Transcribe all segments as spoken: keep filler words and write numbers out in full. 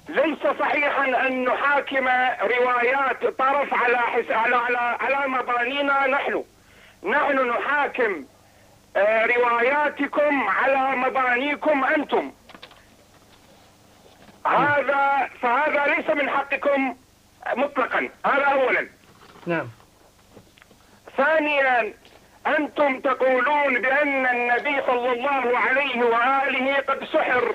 ليس صحيحا ان نحاكم روايات طرف على حس... على على على مبانينا. نحن نحن نحاكم رواياتكم على مبانيكم انتم. هذا فهذا ليس من حقكم مطلقا. هذا اولا. نعم. ثانيا، انتم تقولون بان النبي صلى الله عليه واله قد سحر،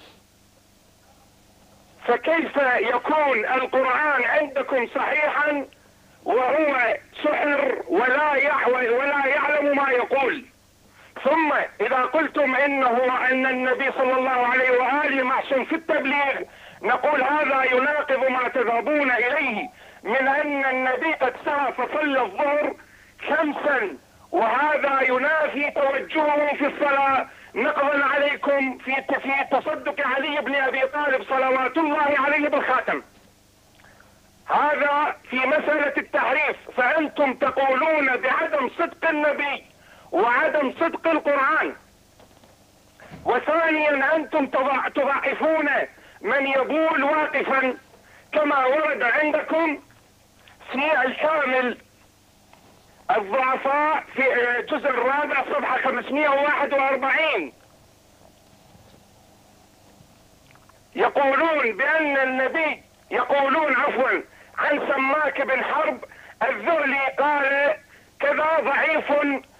فكيف يكون القرآن عندكم صحيحا وهو سحر ولا ولا يعلم ما يقول؟ ثم إذا قلتم إنه أن النبي صلى الله عليه وآله معصوم في التبليغ، نقول هذا يناقض ما تذهبون إليه من أن النبي قد سعى فصلى الظهر خمسا، وهذا ينافي توجهه في الصلاة نقضا عليكم في في تصدق علي بن أبي طالب صلوات الله عليه بالخاتم. هذا في مسألة التحريف. فأنتم تقولون بعدم صدق النبي وعدم صدق القرآن. وثانيا، أنتم تضعفون من يبول واقفا كما ورد عندكم في الكامل الضعفاء في الجزء الرابع صفحة خمسمائة وواحد وأربعين، يقولون بأن النبي يقولون عفوا عن سماك بن حرب الذهلي قال كذا ضعيف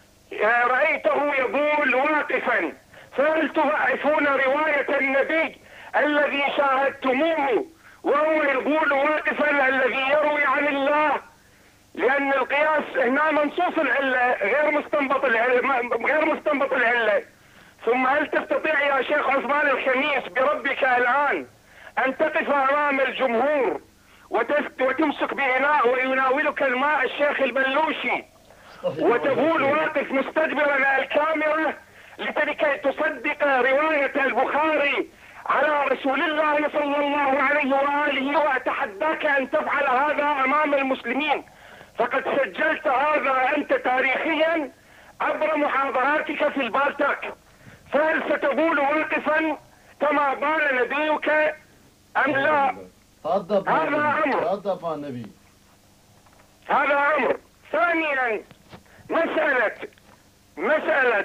رأيته يبول واقفا. فهل تضعفون رواية النبي الذي شاهدتموه وهو يبول واقفا الذي يروي عن الله؟ لأن القياس هنا منصوص العلة غير مستنبط العلة غير مستنبط العلة. ثم هل تستطيع يا شيخ عثمان الخميس بربك الآن أن تقف أمام الجمهور وتمسك بإناء ويناولك الماء الشيخ البلوشي وتقول واقف مستدبرا الكاميرا لكي تصدق رواية البخاري على رسول الله صلى الله عليه وآله؟ وأتحداك أن تفعل هذا أمام المسلمين، فقد سجلت هذا أنت تاريخيا عبر محاضراتك في البالتاك. فهل ستقول واقفا كما قال نبيك أم لا؟ هذا أمر. هذا أمر. ثانيا، مسألة مسألة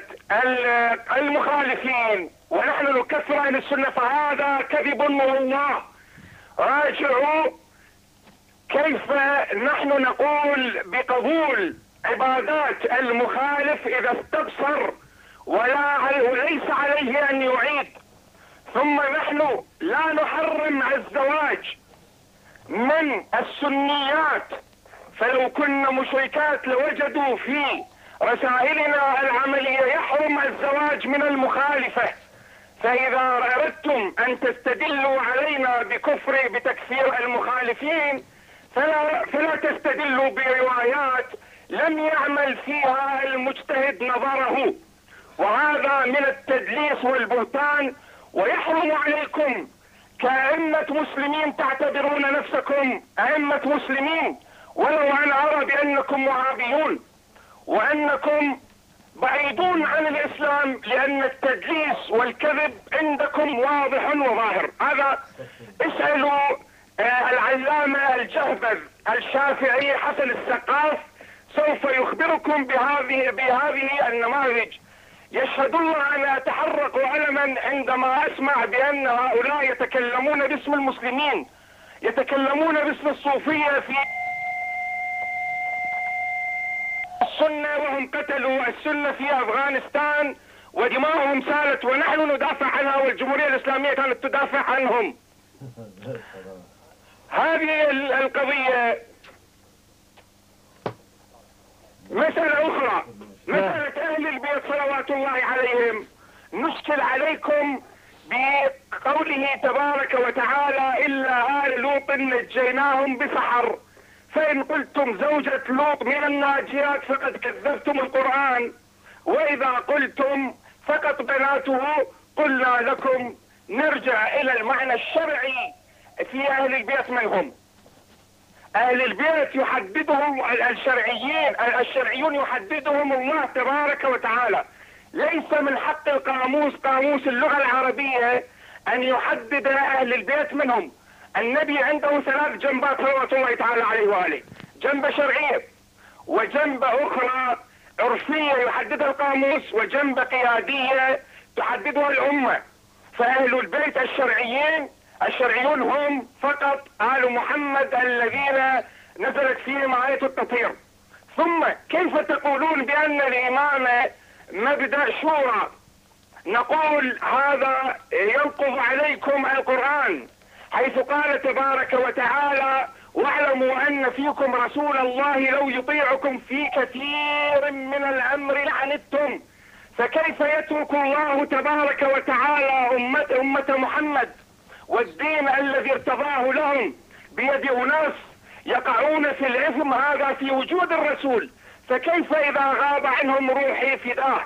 المخالفين ونحن نكفر عن السنة، فهذا كذب والله. راجعوا كيف نحن نقول بقبول عبادات المخالف إذا استبصر ولا وليس عليه أن يعيد. ثم نحن لا نحرم الزواج من السنيات، فلو كنا مشركات لوجدوا في رسائلنا العملية يحرم الزواج من المخالفة. فإذا أردتم أن تستدلوا علينا بكفر بتكفير المخالفين فلا, فلا تستدلوا بروايات لم يعمل فيها المجتهد نظره، وهذا من التدليس والبهتان. ويحرم عليكم كأئمة مسلمين تعتبرون نفسكم أئمة مسلمين، ولو أنا أرى بأنكم وهابيون وأنكم بعيدون عن الإسلام، لأن التدليس والكذب عندكم واضح وظاهر. هذا اسألوا العلامة الجهبذ الشافعي حسن السقاف، سوف يخبركم بهذه بهذه النماذج. يشهد الله أن أتحرق ألما عندما أسمع بأن هؤلاء يتكلمون باسم المسلمين، يتكلمون باسم الصوفية في السنة، وهم قتلوا السنة في أفغانستان ودماؤهم سالت ونحن ندافع عنها والجمهورية الإسلامية كانت تدافع عنهم. هذه القضية. مسألة أخرى، مسألة أهل البيت صلوات الله عليهم. نشكل عليكم بقوله تبارك وتعالى إلا آل لوط نجيناهم بسحر. فإن قلتم زوجة لوط من الناجيات فقد كذبتم القرآن، وإذا قلتم فقط بناته قلنا لكم نرجع إلى المعنى الشرعي في أهل البيت منهم. أهل البيت يحددهم الشرعيين الشرعيون يحددهم الله تبارك وتعالى. ليس من حق القاموس قاموس اللغة العربية أن يحدد أهل البيت منهم. النبي عنده ثلاث جنبات صلوات الله تعالى عليه وآله، جنبة شرعية وجنبة أخرى عرفية يحددها القاموس وجنبة قيادية تحددها الأمة. فأهل البيت الشرعيين الشرعيون هم فقط آل محمد الذين نزلت فيهم آية التطهير. ثم كيف تقولون بأن الإمامة مبدأ شورى؟ نقول هذا ينقض عليكم القرآن، حيث قال تبارك وتعالى: واعلموا أن فيكم رسول الله لو يطيعكم في كثير من الأمر لعنتم. فكيف يترك الله تبارك وتعالى أمة, أمة محمد والدين الذي ارتضاه لهم بيد أناس يقعون في الإثم هذا في وجود الرسول؟ فكيف إذا غاب عنهم روحي فداه؟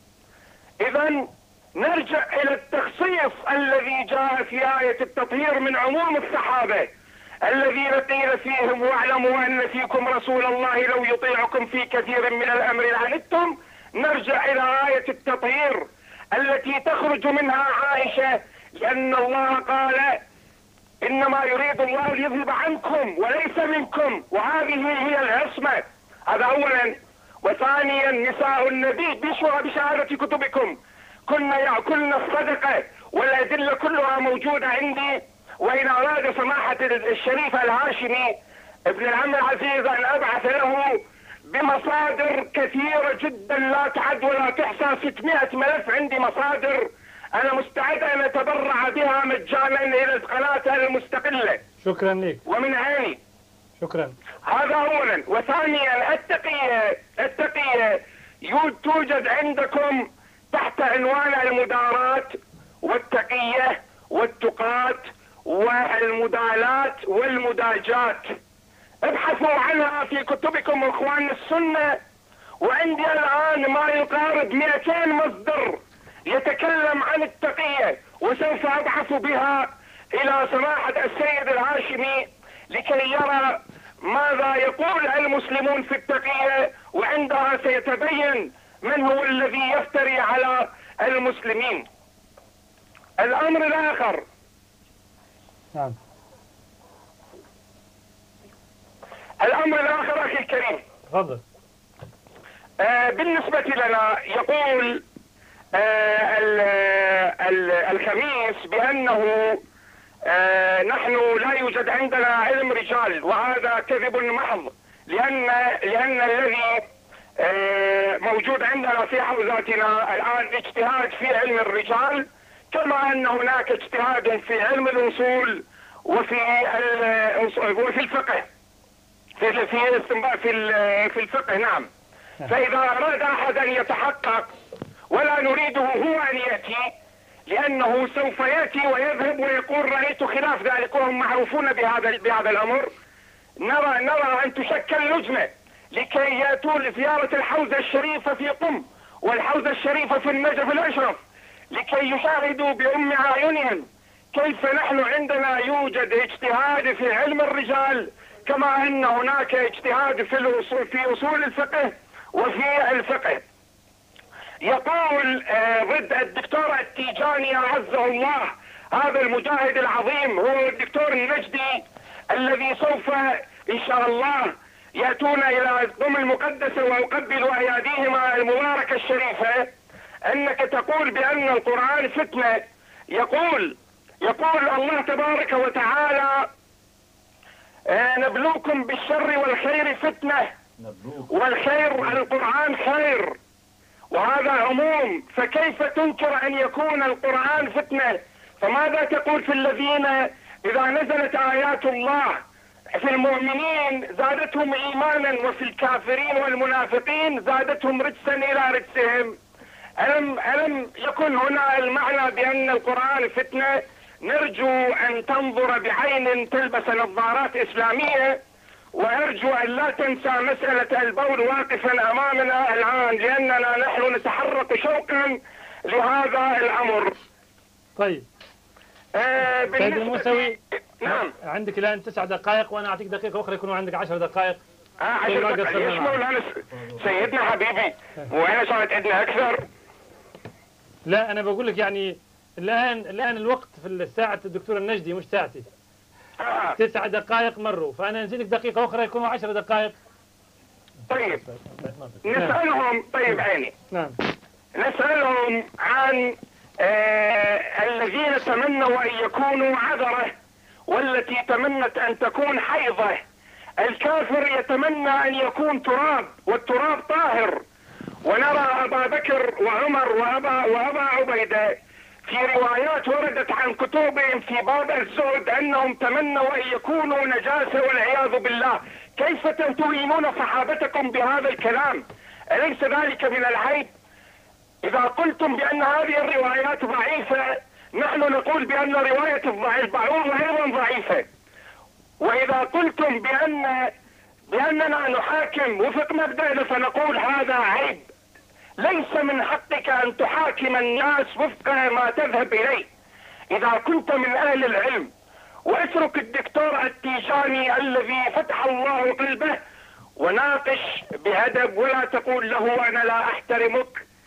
إذا نرجع إلى التخصيص الذي جاء في آية التطهير من عموم الصحابة الذين قيل فيهم: واعلموا أن فيكم رسول الله لو يطيعكم في كثير من الأمر لعنتم. نرجع إلى آية التطهير التي تخرج منها عائشة، لأن الله قال: إنما يريد الله ليذهب عنكم وليس منكم، وهذه هي العصمة. هذا أولا. وثانيا نساء النبي بشهادة كتبكم كنا يأكلن الصدقة، والأدلة كلها موجودة عندي. وإن أراد سماحة الشريف الهاشمي ابن العم العزيز أن أبعث له بمصادر كثيرة جدا لا تعد ولا تحصى، ستمائة ملف عندي مصادر أنا مستعد أن أتبرع بها مجانا إلى القناة المستقلة. شكرا لك. ومن عيني. شكرا. هذا أولا. وثانيا التقية التقية توجد عندكم تحت عنوان المدارات والتقية والتقات والمدالات والمداجات. ابحثوا عنها في كتبكم اخوان السنة. وعندي الآن ما يقارب مئتين مصدر يتكلم عن التقية، وسوف أبحث بها إلى سماحة السيد الهاشمي لكي يرى ماذا يقول المسلمون في التقية، وعندها سيتبين من هو الذي يفتري على المسلمين. الأمر الآخر. نعم. الأمر الآخر أخي الكريم. تفضل. آه بالنسبة لنا يقول آه ال ال الخميس بأنه آه نحن لا يوجد عندنا علم رجال، وهذا كذب محض، لأن لأن الذي آه موجود عندنا في حوزاتنا الآن اجتهاد في علم الرجال، كما أن هناك اجتهاد في علم الأصول وفي وفي الفقه في في في في الفقه. نعم. فإذا أراد أحد أن يتحقق، ولا نريده هو أن يأتي، لأنه سوف يأتي ويذهب ويقول رأيت خلاف ذلك، وهم معروفون بهذا بهذا الأمر. نرى نرى أن تشكل لجنة لكي يأتوا لزيارة الحوزة الشريفة في قم والحوزة الشريفة في النجف الأشرف، لكي يشاهدوا بأم أعينهم كيف نحن عندنا يوجد اجتهاد في علم الرجال، كما أن هناك اجتهاد في الأصول في أصول الفقه وفي الفقه. يقول آه ضد الدكتور التيجاني أعزه الله، هذا المجاهد العظيم هو الدكتور النجدي الذي سوف إن شاء الله يأتون إلى القم المقدسة ويقبلوا أياديهما المباركة الشريفة، أنك تقول بأن القرآن فتنة. يقول يقول الله تبارك وتعالى: آه نبلوكم بالشر والخير فتنة، والخير القرآن خير، وهذا عموم. فكيف تنكر أن يكون القرآن فتنة؟ فماذا تقول في الذين إذا نزلت آيات الله في المؤمنين زادتهم إيمانا، وفي الكافرين والمنافقين زادتهم رجسا إلى رجسهم؟ ألم, ألم يكن هنا المعنى بأن القرآن فتنة؟ نرجو أن تنظر بعين تلبس نظارات إسلامية، وأرجو أن لا تنسى مسألة البول واقفا أمامنا الآن، لأننا نحن نتحرك شوقا لهذا الأمر. طيب. آه سيد الموسوي، نعم، عندك الآن تسع دقائق وأنا أعطيك دقيقة أخرى يكونوا عندك عشر دقائق. آه عشر دقائق يشمل سيدنا حبيبي، وأنا صارت عندنا أكثر. لا أنا بقول لك يعني الآن الآن الوقت في ساعة الدكتور النجدي مش ساعتي. آه. تسع دقائق مروا، فأنا نزيدك دقيقة أخرى يكونوا عشر دقائق. طيب نسألهم، طيب عيني، نعم نسألهم عن آه الذين تمنوا أن يكونوا عذرة، والتي تمنت أن تكون حيضة. الكافر يتمنى أن يكون تراب، والتراب طاهر. ونرى أبا بكر وعمر وأبا, وأبا عبيدة في روايات وردت عن كتبهم في باب الزهد أنهم تمنوا أن يكونوا نجاسة والعياذ بالله. كيف تتهمون صحابتكم بهذا الكلام؟ أليس ذلك من العيب؟ إذا قلتم بأن هذه الروايات ضعيفة، نحن نقول بأن رواية البعوض أيضا ضعيفة. وإذا قلتم بأن بأننا نحاكم وفق مبدأنا، فنقول هذا عيب. ليس من حقك أن تحاكم الناس وفق ما تذهب إليه إذا كنت من أهل العلم. واترك الدكتور التيجاني الذي فتح الله قلبه وناقش بأدب، ولا تقول له أنا لا أحترمك،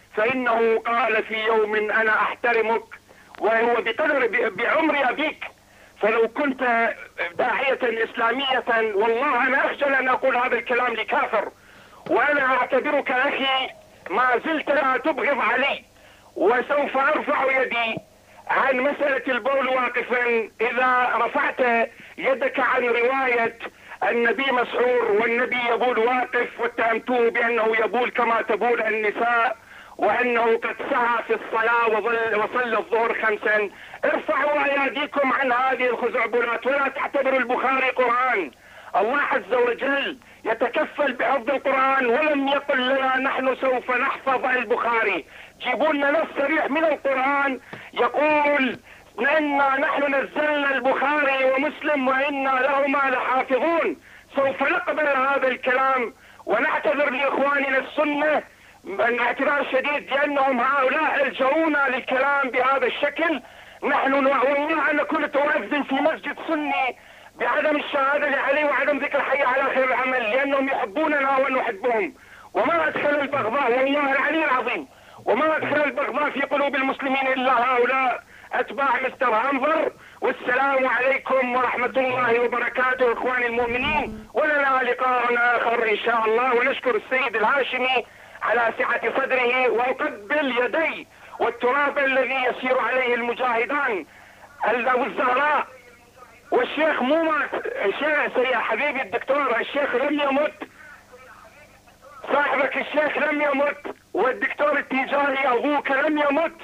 فإنه قال في يوم أنا أحترمك، وهو بقدر بعمر أبيك. فلو كنت داعية إسلامية والله أنا أخجل أن أقول هذا الكلام لكافر، وأنا أعتبرك أخي ما زلت لا تبغض علي. وسوف أرفع يدي عن مسألة البول واقفا إذا رفعت يدك عن رواية النبي مسعور والنبي يبول واقف، واتهمته بأنه يبول كما تبول النساء، وأنه قد سعى في الصلاة وظل وصلى الظهر خمسا. ارفعوا أياديكم عن هذه الخزعبلات، ولا تعتبروا البخاري قرآن. الله عز وجل يتكفل بحفظ القرآن، ولم يقل لنا نحن سوف نحفظ البخاري. جيبوا لنا نص صريح من القرآن يقول إنا نحن نزلنا البخاري ومسلم وإنا لهما لحافظون. سوف نقبل هذا الكلام ونعتذر لإخواننا السنة من اعتذار شديد، لأنهم هؤلاء ألجؤونا للكلام بهذا الشكل. نحن والله أنا كنت أؤذن في مسجد سني بعدم الشهادة لعلي وعدم ذكر حي على خير العمل، لأنهم يحبوننا ونحبهم. وما أدخل البغضاء والله العلي العظيم، وما أدخل البغضاء في قلوب المسلمين إلا هؤلاء أتباع مستر هانفر. والسلام عليكم ورحمة الله وبركاته إخواني المؤمنين، ولنا لقاء آخر إن شاء الله. ونشكر السيد الهاشمي على سعة صدره، وأقبل يدي والتراب الذي يسير عليه المجاهدان والزهراء. والشيخ مو مات، الشيخ يا حبيبي الدكتور، الشيخ لم يمت، صاحبك الشيخ لم يمت، والدكتور التيجاني أبوك لم يمت،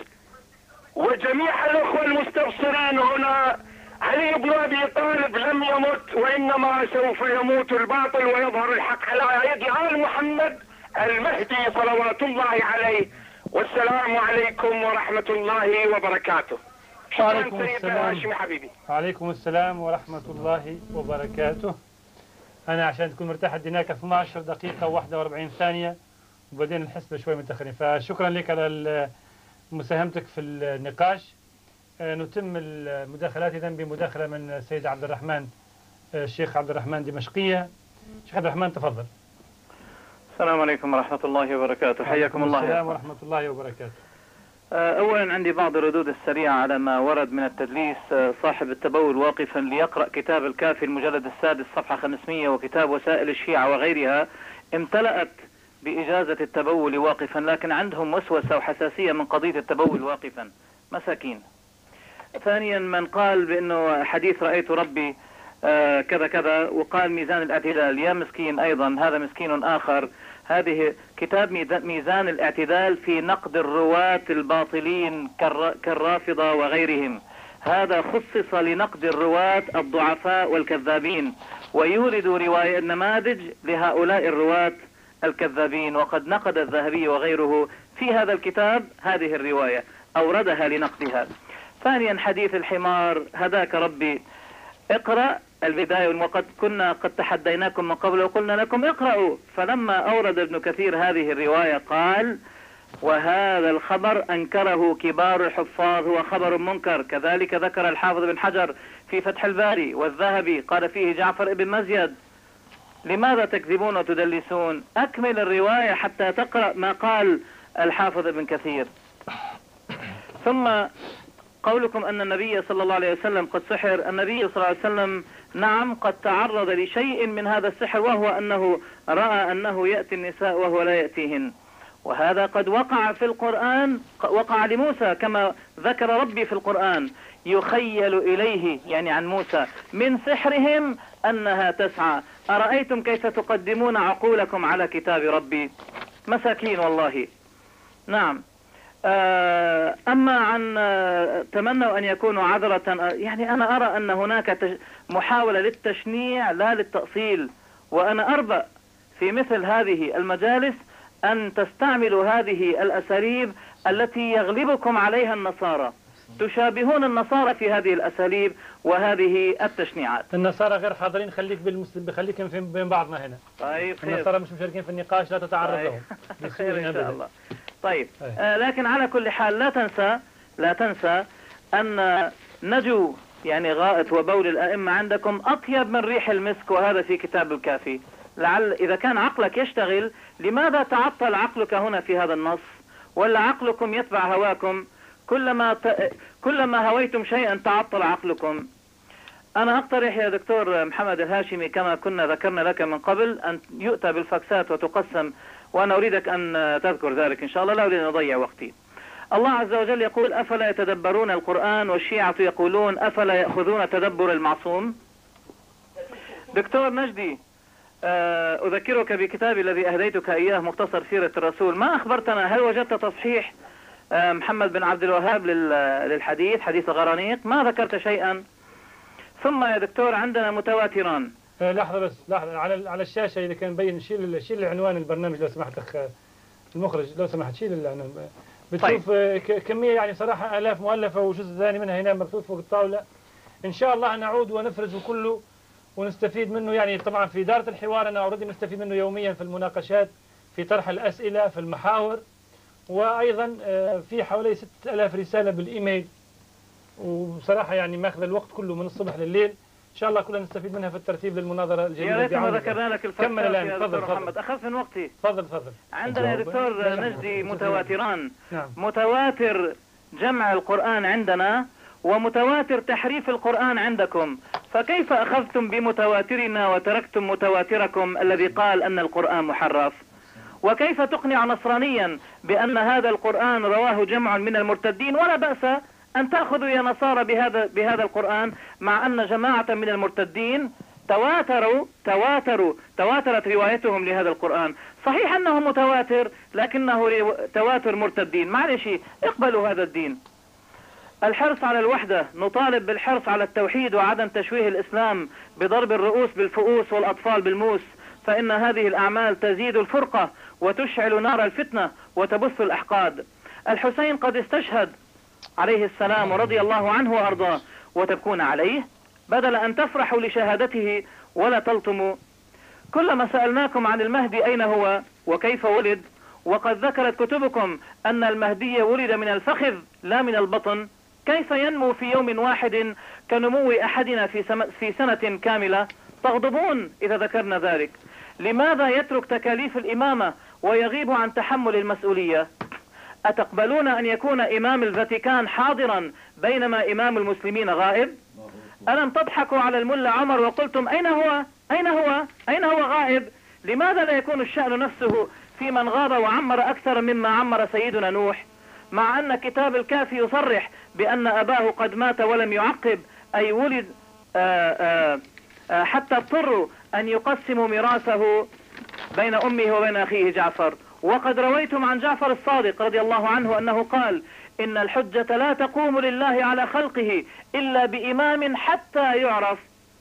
وجميع الأخوة المستبصرين هنا علي بن أبي طالب لم يمت، وإنما سوف يموت الباطل ويظهر الحق على يد آل محمد المهدي صلوات الله عليه. والسلام عليكم ورحمة الله وبركاته. وعليكم السلام. حبيبي. وعليكم السلام ورحمة الله وبركاته. أنا عشان تكون مرتاح اديناك اثنتي عشرة دقيقة وواحد وأربعين ثانية، وبعدين الحسبة شوي متأخرين، فشكرا لك على مساهمتك في النقاش. نتم المداخلات إذن بمداخلة من السيد عبد الرحمن، الشيخ عبد الرحمن دمشقية. شيخ عبد الرحمن تفضل. السلام عليكم ورحمة الله وبركاته. حياكم الله. السلام ورحمة الله وبركاته. أولا عندي بعض الردود السريعة على ما ورد من التدليس. صاحب التبول واقفا ليقرأ كتاب الكافي المجلد السادس صفحة خمسمئة، وكتاب وسائل الشيعة وغيرها امتلأت بإجازة التبول واقفا، لكن عندهم وسوسة وحساسية من قضية التبول واقفا، مساكين. ثانيا من قال بأنه حديث رأيت ربي آه كذا كذا وقال ميزان الاعتدال، يا مسكين أيضا هذا مسكين آخر. هذه كتاب ميزان الاعتدال في نقد الرواة الباطلين كالرافضة وغيرهم، هذا خصص لنقد الرواة الضعفاء والكذابين، ويورد رواية نماذج لهؤلاء الرواة الكذابين. وقد نقد الذهبي وغيره في هذا الكتاب هذه الرواية، أوردها لنقدها. ثانيا حديث الحمار هداك ربي، اقرأ البداية، وقد كنا قد تحديناكم من قبل وقلنا لكم اقرأوا. فلما أورد ابن كثير هذه الرواية قال وهذا الخبر أنكره كبار الحفاظ، هو خبر منكر. كذلك ذكر الحافظ بن حجر في فتح الباري، والذهبي قال فيه جعفر ابن مزيد. لماذا تكذبون وتدلسون؟ أكمل الرواية حتى تقرأ ما قال الحافظ ابن كثير. ثم قولكم أن النبي صلى الله عليه وسلم قد سحر، النبي صلى الله عليه وسلم نعم قد تعرض لشيء من هذا السحر، وهو أنه رأى أنه يأتي النساء وهو لا يأتيهن، وهذا قد وقع في القرآن، وقع لموسى كما ذكر ربي في القرآن: يخيل إليه، يعني عن موسى، من سحرهم أنها تسعى، أرأيتم كيف تقدمون عقولكم على كتاب ربي. مساكين والله. نعم. أما عن تمنوا أن يكونوا عذرة، يعني أنا أرى أن هناك محاولة للتشنيع لا للتأصيل، وأنا أربأ في مثل هذه المجالس أن تستعملوا هذه الأساليب التي يغلبكم عليها النصارى، تشابهون النصارى في هذه الأساليب وهذه التشنيعات. النصارى غير حاضرين، خليك بالمسلم، بخليك بين بعضنا هنا. طيب خير. النصارى مش مشاركين في النقاش، لا تتعرض طيب. لهم. خير إن شاء الله. طيب آه لكن على كل حال لا تنسى لا تنسى أن نجو يعني غائط وبول الأئمة عندكم أطيب من ريح المسك، وهذا في كتاب الكافي. لعل إذا كان عقلك يشتغل، لماذا تعطل عقلك هنا في هذا النص؟ ولا عقلكم يتبع هواكم؟ كلما ت... كلما هويتم شيئا تعطل عقلكم. أنا أقترح يا دكتور محمد الهاشمي كما كنا ذكرنا لك من قبل أن يؤتى بالفاكسات وتقسم، وأنا أريدك أن تذكر ذلك إن شاء الله، لا أريد أن أضيع وقتي. الله عز وجل يقول: أفلا يتدبرون القرآن، والشيعة يقولون: أفلا يأخذون تدبر المعصوم. دكتور نجدي، أذكرك بكتابي الذي أهديتك إياه، مختصر سيرة الرسول. ما أخبرتنا، هل وجدت تصحيح محمد بن عبد الوهاب للحديث، حديث الغرانيق؟ ما ذكرت شيئا. ثم يا دكتور عندنا متواتران. لحظة بس، لحظة، على على الشاشة إذا كان مبين، شيل شيل عنوان البرنامج لو سمحت أخ المخرج، لو سمحت شيل العنوان. بتشوف طيب. كمية يعني صراحة آلاف مؤلفة، وجزء ثاني منها هنا مكتوب فوق الطاولة. إن شاء الله نعود ونفرزه كله ونستفيد منه، يعني طبعا في إدارة الحوار أنا أريد نستفيد منه يوميا في المناقشات، في طرح الأسئلة، في المحاور، وأيضا في حوالي ستة آلاف رسالة بالإيميل، وبصراحة يعني ماخذ الوقت كله من الصبح لليل. إن شاء الله كلنا نستفيد منها في الترتيب للمناظرة الجديدة. يا ريت ما ذكرنا لك الفكرة. كمل الآن. تفضل محمد، أخذت من وقتي. تفضل تفضل. عندنا يا دكتور نجدي متواتران. نعم. متواتر جمع القرآن عندنا، ومتواتر تحريف القرآن عندكم، فكيف أخذتم بمتواترنا وتركتم متواتركم الذي قال أن القرآن محرف؟ وكيف تقنع نصرانيا بأن هذا القرآن رواه جمع من المرتدين؟ ولا بأس أن تأخذوا يا نصارى بهذا بهذا القرآن، مع أن جماعة من المرتدين تواتروا تواتروا تواترت روايتهم لهذا القرآن. صحيح أنه متواتر، لكنه تواتر مرتدين. معلش، اقبلوا هذا الدين. الحرص على الوحدة، نطالب بالحرص على التوحيد وعدم تشويه الإسلام بضرب الرؤوس بالفؤوس والأطفال بالموس، فإن هذه الأعمال تزيد الفرقة وتشعل نار الفتنة وتبث الأحقاد. الحسين قد استشهد عليه السلام ورضي الله عنه وأرضاه، وتبكون عليه بدل أن تفرحوا لشهادته ولا تلطموا. كلما سألناكم عن المهدي أين هو وكيف ولد، وقد ذكرت كتبكم أن المهدي ولد من الفخذ لا من البطن، كيف ينمو في يوم واحد كنمو أحدنا في, في سنة كاملة؟ تغضبون إذا ذكرنا ذلك. لماذا يترك تكاليف الإمامة ويغيب عن تحمل المسؤولية؟ أتقبلون أن يكون إمام الفاتيكان حاضرا بينما إمام المسلمين غائب؟ ألم تضحكوا على الملا عمر وقلتم أين هو أين هو أين هو غائب؟ لماذا لا يكون الشأن نفسه في من غاب وعمر أكثر مما عمر سيدنا نوح، مع أن كتاب الكافي يصرح بأن أباه قد مات ولم يعقب، أي ولد آآ آآ آآ حتى اضطروا أن يقسموا ميراثه بين أمه وبين أخيه جعفر. وقد رويتم عن جعفر الصادق رضي الله عنه أنه قال: إن الحجة لا تقوم لله على خلقه إلا بإمام حتى يعرف.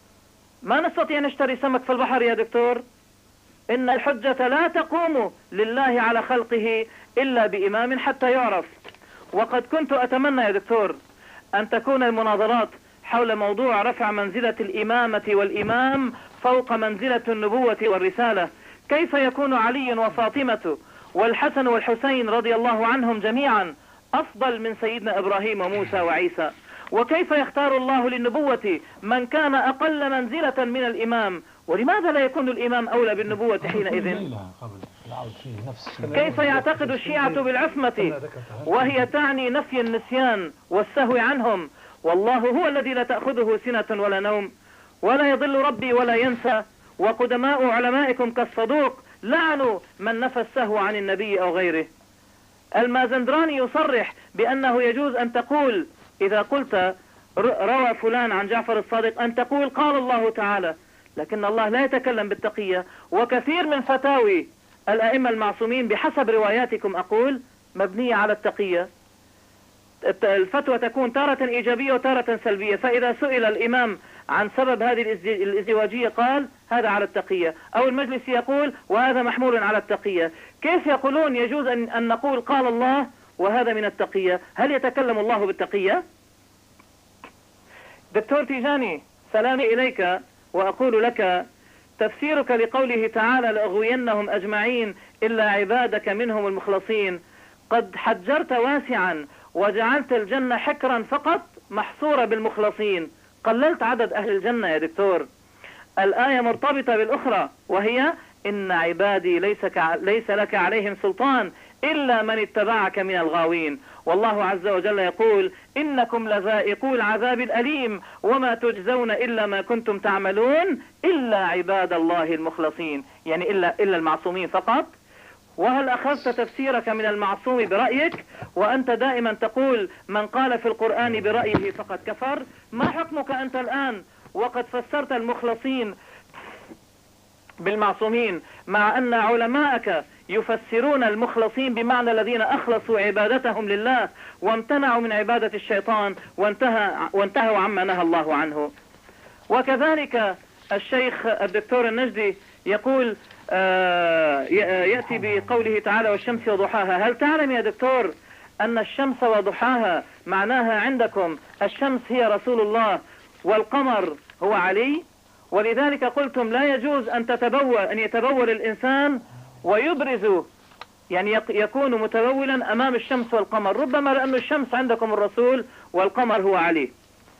ما نستطيع نشتري سمك في البحر يا دكتور. إن الحجة لا تقوم لله على خلقه إلا بإمام حتى يعرف. وقد كنت أتمنى يا دكتور أن تكون المناظرات حول موضوع رفع منزلة الإمامة والإمام فوق منزلة النبوة والرسالة. كيف يكون علي وفاطمة والحسن والحسين رضي الله عنهم جميعا أفضل من سيدنا إبراهيم وموسى وعيسى؟ وكيف يختار الله للنبوة من كان أقل منزلة من الإمام؟ ولماذا لا يكون الإمام أولى بالنبوة حينئذ؟ كيف يعتقد الشيعة بالعصمة وهي تعني نفي النسيان والسهو عنهم؟ والله هو الذي لا تأخذه سنة ولا نوم ولا يضل ربي ولا ينسى، وقدماء علمائكم كالصدوق لعنوا من نفى السهو عن النبي أو غيره. المازندراني يصرح بأنه يجوز أن تقول إذا قلت روى فلان عن جعفر الصادق أن تقول قال الله تعالى، لكن الله لا يتكلم بالتقية. وكثير من فتاوي الأئمة المعصومين بحسب رواياتكم أقول مبنية على التقية. الفتوى تكون تارة إيجابية وتارة سلبية، فإذا سئل الإمام عن سبب هذه الازدواجية قال هذا على التقية، أو المجلس يقول وهذا محمول على التقية. كيف يقولون يجوز أن, أن نقول قال الله وهذا من التقية؟ هل يتكلم الله بالتقية؟ دكتور تيجاني سلامي إليك وأقول لك تفسيرك لقوله تعالى لأغوينهم أجمعين إلا عبادك منهم المخلصين قد حجرت واسعا وجعلت الجنة حكرا فقط محصورة بالمخلصين، قللت عدد أهل الجنة يا دكتور. الآية مرتبطة بالأخرى وهي إن عبادي ليس, ليس لك عليهم سلطان إلا من اتبعك من الغاوين، والله عز وجل يقول إنكم لذائقو العذاب الأليم وما تجزون إلا ما كنتم تعملون إلا عباد الله المخلصين، يعني إلا, إلا المعصومين فقط. وهل أخذت تفسيرك من المعصوم برأيك وأنت دائما تقول من قال في القرآن برأيه فقد كفر؟ ما حكمك أنت الآن وقد فسرت المخلصين بالمعصومين مع أن علماءك يفسرون المخلصين بمعنى الذين أخلصوا عبادتهم لله وامتنعوا من عبادة الشيطان وانتهى وانتهوا عما نهى الله عنه؟ وكذلك الشيخ الدكتور النجدي يقول آه يأتي بقوله تعالى والشمس وضحاها. هل تعلم يا دكتور أن الشمس وضحاها معناها عندكم الشمس هي رسول الله والقمر هو علي؟ ولذلك قلتم لا يجوز أن تتبول أن يتبول الإنسان ويبرز، يعني يكون متبولا أمام الشمس والقمر، ربما لأن الشمس عندكم الرسول والقمر هو علي.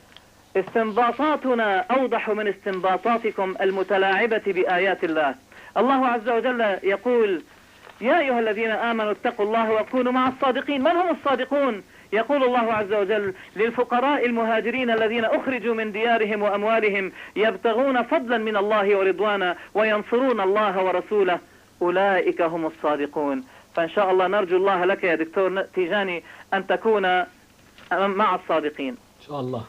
استنباطاتنا أوضح من استنباطاتكم المتلاعبة بآيات الله. الله عز وجل يقول يا أيها الذين آمنوا اتقوا الله وكونوا مع الصادقين. من هم الصادقون؟ يقول الله عز وجل للفقراء المهاجرين الذين أخرجوا من ديارهم وأموالهم يبتغون فضلا من الله ورضوانا وينصرون الله ورسوله أولئك هم الصادقون. فإن شاء الله نرجو الله لك يا دكتور تيجاني أن تكون مع الصادقين إن شاء الله.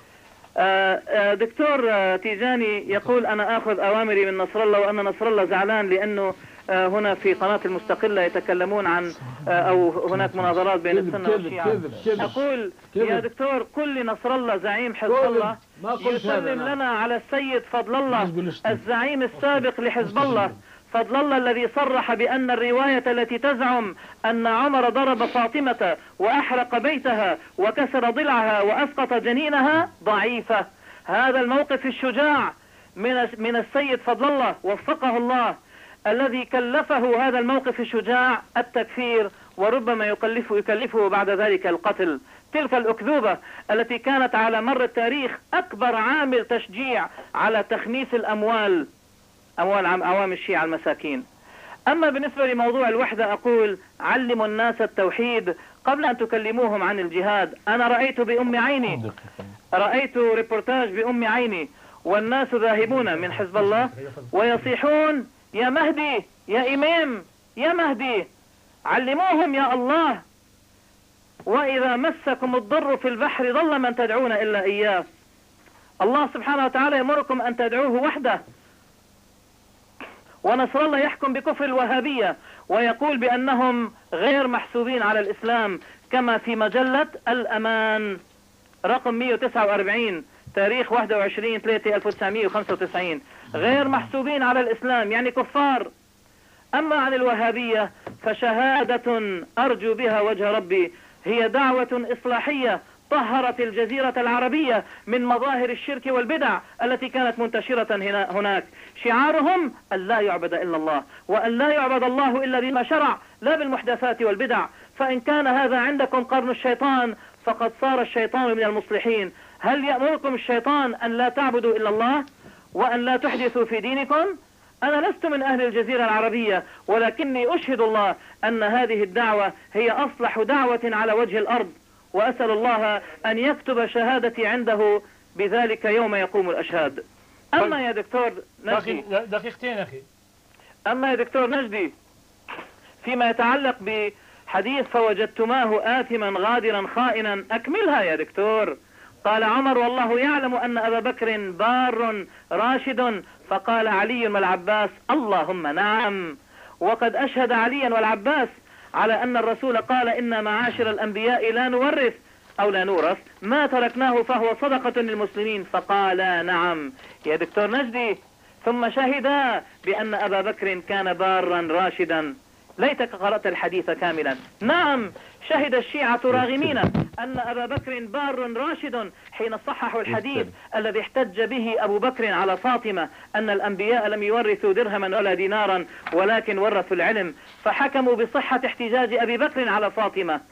دكتور تيجاني يقول أنا أخذ أوامري من نصر الله وأن نصر الله زعلان لأنه هنا في قناة المستقلة يتكلمون عن أو هناك مناظرات بين السنة والشيعة. أقول يا دكتور قل لنصر الله زعيم حزب الله يسلم لنا على السيد فضل الله الزعيم السابق لحزب الله، فضل الله الذي صرح بأن الرواية التي تزعم أن عمر ضرب فاطمة وأحرق بيتها وكسر ضلعها وأسقط جنينها ضعيفة. هذا الموقف الشجاع من من السيد فضل الله وفقه الله الذي كلفه هذا الموقف الشجاع التكفير وربما يكلفه يكلفه بعد ذلك القتل. تلك الأكذوبة التي كانت على مر التاريخ أكبر عامل تشجيع على تخميس الأموال أموال عوام الشيعة المساكين. أما بالنسبة لموضوع الوحدة أقول علموا الناس التوحيد قبل أن تكلموهم عن الجهاد. أنا رأيت بأم عيني رأيت ريبورتاج بأم عيني والناس ذاهبون من حزب الله ويصيحون يا مهدي يا إمام يا مهدي، علموهم يا الله. وإذا مسكم الضر في البحر ضل من تدعون إلا إياه. الله سبحانه وتعالى يأمركم أن تدعوه وحده. ونصر الله يحكم بكفر الوهابية ويقول بأنهم غير محسوبين على الإسلام كما في مجلة الأمان رقم مئة وتسعة وأربعين تاريخ واحد وعشرين ثلاثة ألف وتسعمئة وخمسة وتسعين، غير محسوبين على الإسلام يعني كفار. أما عن الوهابية فشهادة أرجو بها وجه ربي هي دعوة إصلاحية طهرت الجزيرة العربية من مظاهر الشرك والبدع التي كانت منتشرة هنا هناك. شعارهم أن لا يعبد إلا الله وأن لا يعبد الله إلا بما شرع لا بالمحدثات والبدع. فإن كان هذا عندكم قرن الشيطان فقد صار الشيطان من المصلحين. هل يأمركم الشيطان أن لا تعبدوا إلا الله وأن لا تحدثوا في دينكم؟ أنا لست من أهل الجزيرة العربية، ولكني أشهد الله أن هذه الدعوة هي أصلح دعوة على وجه الأرض، وأسأل الله أن يكتب شهادتي عنده بذلك يوم يقوم الأشهاد. أما يا دكتور نجدي، دقيقتين أخي. أما يا دكتور نجدي فيما يتعلق بحديث فوجدتماه آثما غادرا خائنا، أكملها يا دكتور. قال عمر والله يعلم أن أبا بكر بار راشد، فقال علي والعباس اللهم نعم. وقد أشهد عليا والعباس على أن الرسول قال إن معاشر الأنبياء لا نورث أو لا نورث، ما تركناه فهو صدقة للمسلمين، فقال نعم يا دكتور نجدي. ثم شهدا بأن أبا بكر كان بارا راشدا. ليتك قرأت الحديث كاملا. نعم، شهد الشيعة راغمين أن أبا بكر بار راشد حين صححوا الحديث الذي احتج به أبو بكر على فاطمة أن الأنبياء لم يورثوا درهما ولا دينارا ولكن ورثوا العلم، فحكموا بصحة احتجاج أبي بكر على فاطمة.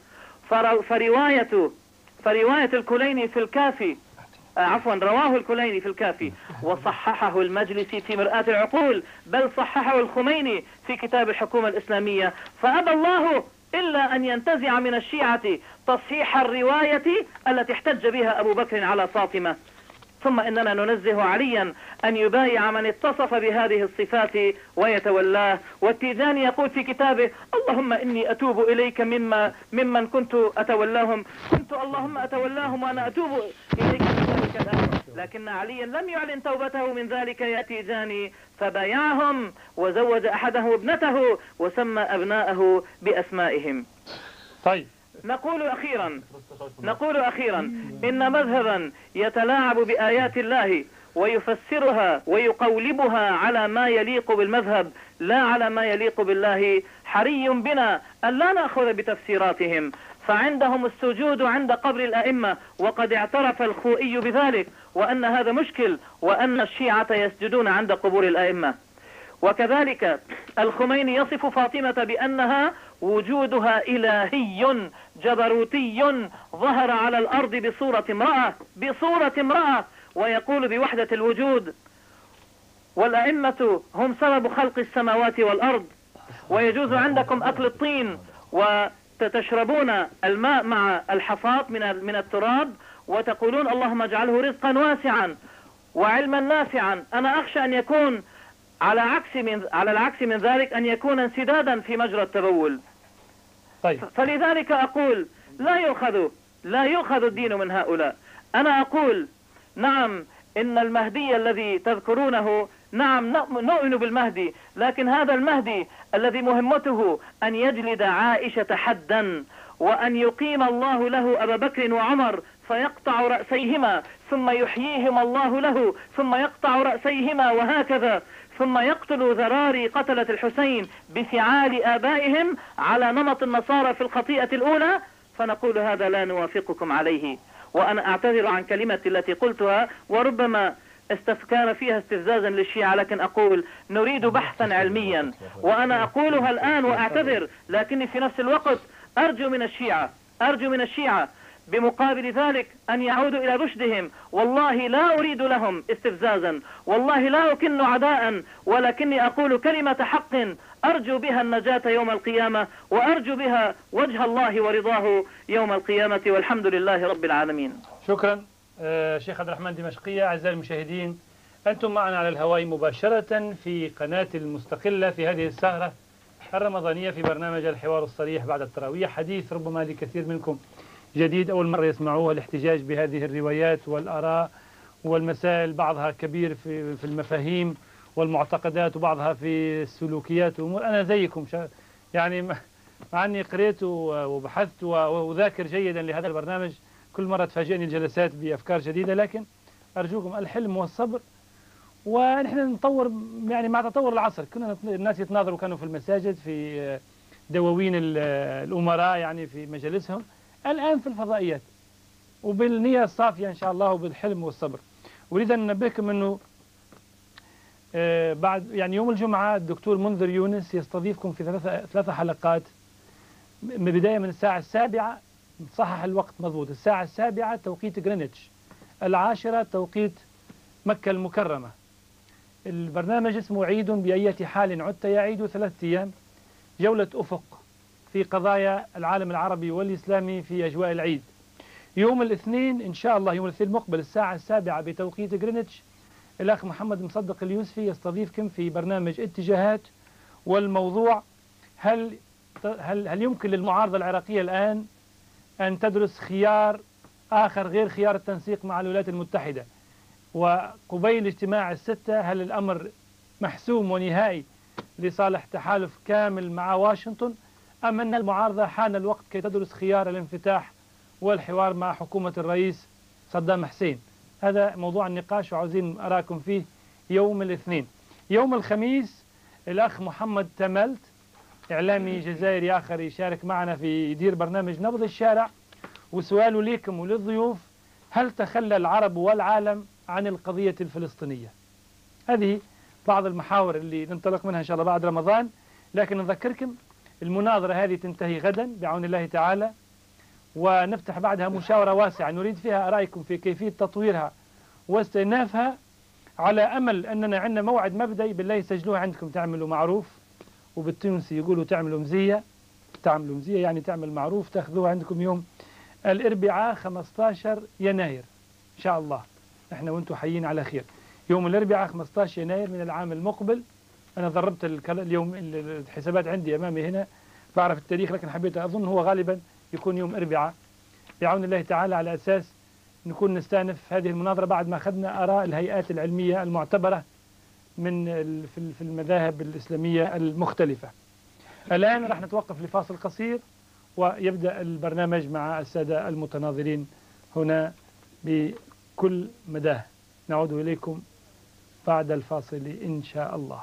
فرواية فرواية الكليني في الكافي عفوا رواه الكليني في الكافي وصححه المجلسي في مرآة العقول، بل صححه الخميني في كتاب الحكومة الإسلامية، فأبى الله إلا أن ينتزع من الشيعة تصحيح الرواية التي احتج بها أبو بكر على فاطمة. ثم إننا ننزه عليا أن يبايع من اتصف بهذه الصفات ويتولاه. والتيجاني يقول في كتابه اللهم إني أتوب إليك مما ممن كنت أتولاهم كنت اللهم أتولاهم وأنا أتوب إليك من ذلك الأمر، لكن عليا لم يعلن توبته من ذلك يا تيجاني، فبايعهم وزوج أحده ابنته وسمى أبناءه بأسمائهم. طيب نقول أخيرا نقول أخيرا إن مذهبا يتلاعب بآيات الله ويفسرها ويقولبها على ما يليق بالمذهب لا على ما يليق بالله، حري بنا أن لا نأخذ بتفسيراتهم، فعندهم السجود عند قبر الأئمة، وقد اعترف الخوئي بذلك وأن هذا مشكل، وأن الشيعة يسجدون عند قبور الأئمة. وكذلك الخميني يصف فاطمة بأنها وجودها إلهي جبروتي ظهر على الأرض بصورة امرأة بصورة امرأة ويقول بوحدة الوجود، والأئمة هم سبب خلق السماوات والأرض، ويجوز عندكم أكل الطين وتشربون الماء مع الحصاة من من التراب وتقولون اللهم اجعله رزقا واسعا وعلما نافعا. أنا أخشى أن يكون على عكس من على العكس من ذلك أن يكون انسدادا في مجرى التبول. طيب. فلذلك أقول لا يؤخذ لا يؤخذ الدين من هؤلاء. أنا أقول نعم إن المهدي الذي تذكرونه نعم نؤمن بالمهدي، لكن هذا المهدي الذي مهمته أن يجلد عائشة حدا وأن يقيم الله له أبا بكر وعمر فيقطع رأسيهما ثم يحييهما الله له ثم يقطع رأسيهما وهكذا، ثم يقتل ذراري قتلة الحسين بفعال آبائهم على نمط النصارى في الخطيئة الأولى، فنقول هذا لا نوافقكم عليه. وأنا أعتذر عن كلمتي التي قلتها وربما كان فيها استفزازا للشيعة، لكن أقول نريد بحثا علميا، وأنا أقولها الآن وأعتذر، لكني في نفس الوقت أرجو من الشيعة أرجو من الشيعة بمقابل ذلك أن يعودوا إلى رشدهم. والله لا أريد لهم استفزازا، والله لا أكن عداء، ولكني أقول كلمة حق أرجو بها النجاة يوم القيامة، وأرجو بها وجه الله ورضاه يوم القيامة، والحمد لله رب العالمين. شكرا آه شيخ عبد الرحمن دمشقية. أعزائي المشاهدين، أنتم معنا على الهواء مباشرة في قناة المستقلة في هذه السهرة الرمضانية في برنامج الحوار الصريح بعد التراويح، حديث ربما لكثير منكم جديد أول مرة يسمعوه، الاحتجاج بهذه الروايات والآراء والمسائل، بعضها كبير في في المفاهيم والمعتقدات وبعضها في السلوكيات وأمور. أنا زيكم يعني مع أني قريت وبحثت وأذاكر جيدا لهذا البرنامج، كل مرة تفاجئني الجلسات بأفكار جديدة، لكن أرجوكم الحلم والصبر، ونحن نطور يعني مع تطور العصر. كنا الناس يتناظروا كانوا في المساجد في دواوين الأمراء يعني في مجالسهم، الآن في الفضائيات وبالنية الصافية إن شاء الله وبالحلم والصبر. أريد أن ننبهكم أنه آه بعد يعني يوم الجمعة الدكتور منذر يونس يستضيفكم في ثلاثة ثلاثة حلقات من بداية من الساعة السابعة، صحح الوقت مضبوط، الساعة السابعة توقيت غرينتش، العاشرة توقيت مكة المكرمة، البرنامج اسمه عيد بأية حال عدت يا عيد، ثلاثة أيام جولة أفق في قضايا العالم العربي والإسلامي في أجواء العيد. يوم الاثنين إن شاء الله، يوم الاثنين المقبل الساعة السابعة بتوقيت غرينتش، الأخ محمد مصدق اليوسفي يستضيفكم في برنامج اتجاهات، والموضوع هل هل هل يمكن للمعارضة العراقية الآن أن تدرس خيار آخر غير خيار التنسيق مع الولايات المتحدة؟ وقبيل اجتماع الستة هل الأمر محسوم ونهائي لصالح تحالف كامل مع واشنطن، أم أن المعارضة حان الوقت كي تدرس خيار الانفتاح والحوار مع حكومة الرئيس صدام حسين؟ هذا موضوع النقاش وعاوزين أراكم فيه يوم الاثنين. يوم الخميس الأخ محمد تملت إعلامي جزائري آخر يشارك معنا في يدير برنامج نبض الشارع، وسؤاله ليكم وللضيوف: هل تخلى العرب والعالم عن القضية الفلسطينية؟ هذه بعض المحاور اللي ننطلق منها إن شاء الله بعد رمضان، لكن نذكركم المناظرة هذه تنتهي غدا بعون الله تعالى، ونفتح بعدها مشاورة واسعة نريد فيها آرائكم في كيفية تطويرها واستئنافها، على أمل أننا عندنا موعد مبدئي. بالله سجلوها عندكم، تعملوا معروف، وبالتونسي يقولوا تعملوا مزية، تعملوا مزية يعني تعمل معروف، تاخذوها عندكم يوم الأربعاء خمسة عشر يناير إن شاء الله، احنا وانتم حيين على خير. يوم الأربعاء خمسة عشر يناير من العام المقبل. أنا ضربت اليوم الحسابات عندي أمامي هنا، بعرف التاريخ لكن حبيت أظن هو غالبا يكون يوم أربعاء بعون الله تعالى، على أساس نكون نستأنف هذه المناظرة بعد ما أخذنا آراء الهيئات العلمية المعتبرة من في المذاهب الإسلامية المختلفة. الآن راح نتوقف لفاصل قصير، ويبدأ البرنامج مع السادة المتناظرين هنا بكل مداه. نعود إليكم بعد الفاصل إن شاء الله.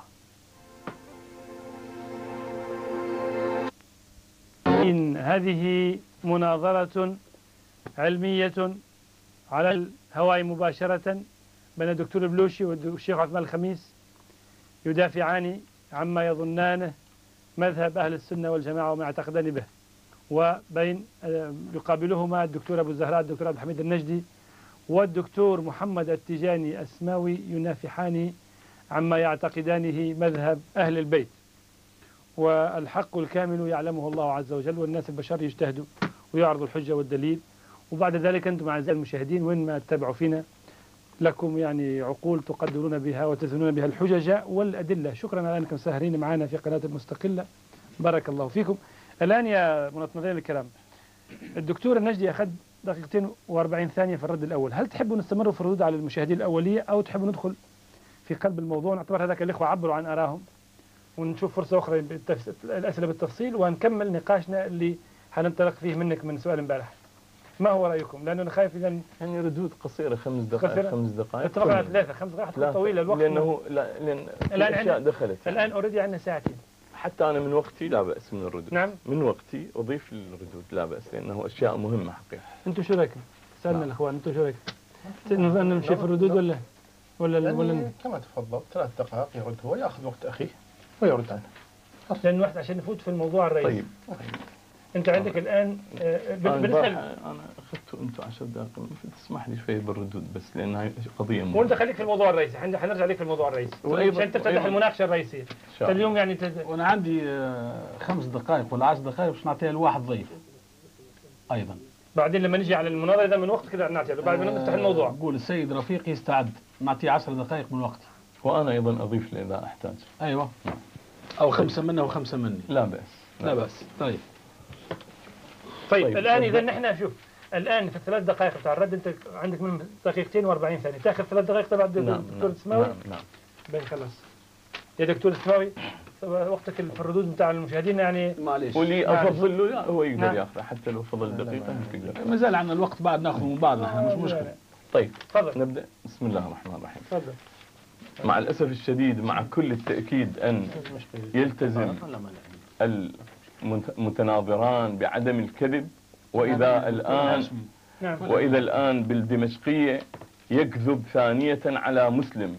إن هذه مناظرة علمية على الهواء مباشرة بين الدكتور البلوشي والشيخ عثمان الخميس، يدافعان عما يظنانه مذهب أهل السنة والجماعة وما يعتقدان به، وبين يقابلهما الدكتور أبو الزهراء الدكتور عبد الحميد النجدي والدكتور محمد التجاني السماوي، ينافحان عما يعتقدانه مذهب أهل البيت. والحق الكامل يعلمه الله عز وجل، والناس البشر يجتهدوا ويعرضوا الحجة والدليل، وبعد ذلك أنتم أعزائي المشاهدين وين ما تتابعوا فينا لكم يعني عقول تقدرون بها وتزنون بها الحجج والأدلة. شكرا على أنكم ساهرين معنا في قناة المستقلة، بارك الله فيكم. الآن يا منظرين الكرام، الدكتور النجدي أخذ دقيقتين وأربعين ثانية في الرد الأول. هل تحبوا نستمروا في الردود على المشاهدين الأولية، أو تحبوا ندخل في قلب الموضوع نعتبر هذاك الإخوة عبروا عن آرائهم ونشوف فرصة أخرى الأسئلة بالتفصيل ونكمل نقاشنا اللي حننطلق فيه منك من سؤال امبارح؟ ما هو رأيكم؟ لأنه أنا خايف إذا يعني ردود قصيرة خمس دقائق قصيرة. خمس دقائق اتفقنا ثلاثة خمس دقائق تكون طويلة الوقت، لأنه لا لأن الأشياء دخلت الآن يعني. أوريدي عندنا ساعتين. حتى أنا من وقتي لا بأس من الردود. نعم من وقتي أضيف للردود لا بأس، لأنه أشياء مهمة حقيقة. أنتم شو رأيكم؟ سألنا نعم. الأخوان أنتم شو رأيكم؟ نمشي في الردود ولا ولا يعني ولا كما تفضل ثلاث دقائق يرد هو، يأخذ وقت أخيه ويرد عنه. لأن واحد عشان نفوت في الموضوع الرئيسي. طيب. أنت عندك الآن بالنسبة أنا أخذته أنتم عشر دقائق، تسمح لي شوي بالردود بس لأنها قضية مهمة. وأنت خليك في الموضوع الرئيسي، حنرجع لك في الموضوع الرئيسي عشان تفتح المناقشة الرئيسية. اليوم يعني تد... وأنا عندي خمس دقائق ولا عشر دقائق باش نعطيها لواحد ضيف أيضا. بعدين لما نجي على المناظرة إذا من وقت كذا نعطيها له، بعد ما نفتح الموضوع. نقول السيد رفيقي يستعد، نعطيه عشر دقائق من وقتي. وأنا أيضا أضيف إذا أحتاج. أيوة. أو خمسة منه وخمسة مني. لا بأس. لا بأس. طيب. طيب, طيب. الآن إذا نحن شوف الآن في الثلاث دقائق بتاع الرد أنت عندك من دقيقتين وأربعين ثانية، تأخذ ثلاث دقائق تبع الدكتور السماوي. نعم نعم. بين خلاص. يا دكتور السماوي وقتك في الردود بتاع المشاهدين يعني معليش. واللي أفضل له هو يقدر نعم. يأخذ حتى لو فضل دقيقة يقدر. ما زال عندنا الوقت بعد نأخذ من بعضنا احنا مش مشكلة. طيب. تفضل. نبدأ. بسم الله الرحمن الرحيم. تفضل. مع الأسف الشديد مع كل التأكيد أن يلتزم المتناظران بعدم الكذب، وإذا الآن وإذا الآن بالدمشقية يكذب ثانية على مسلم.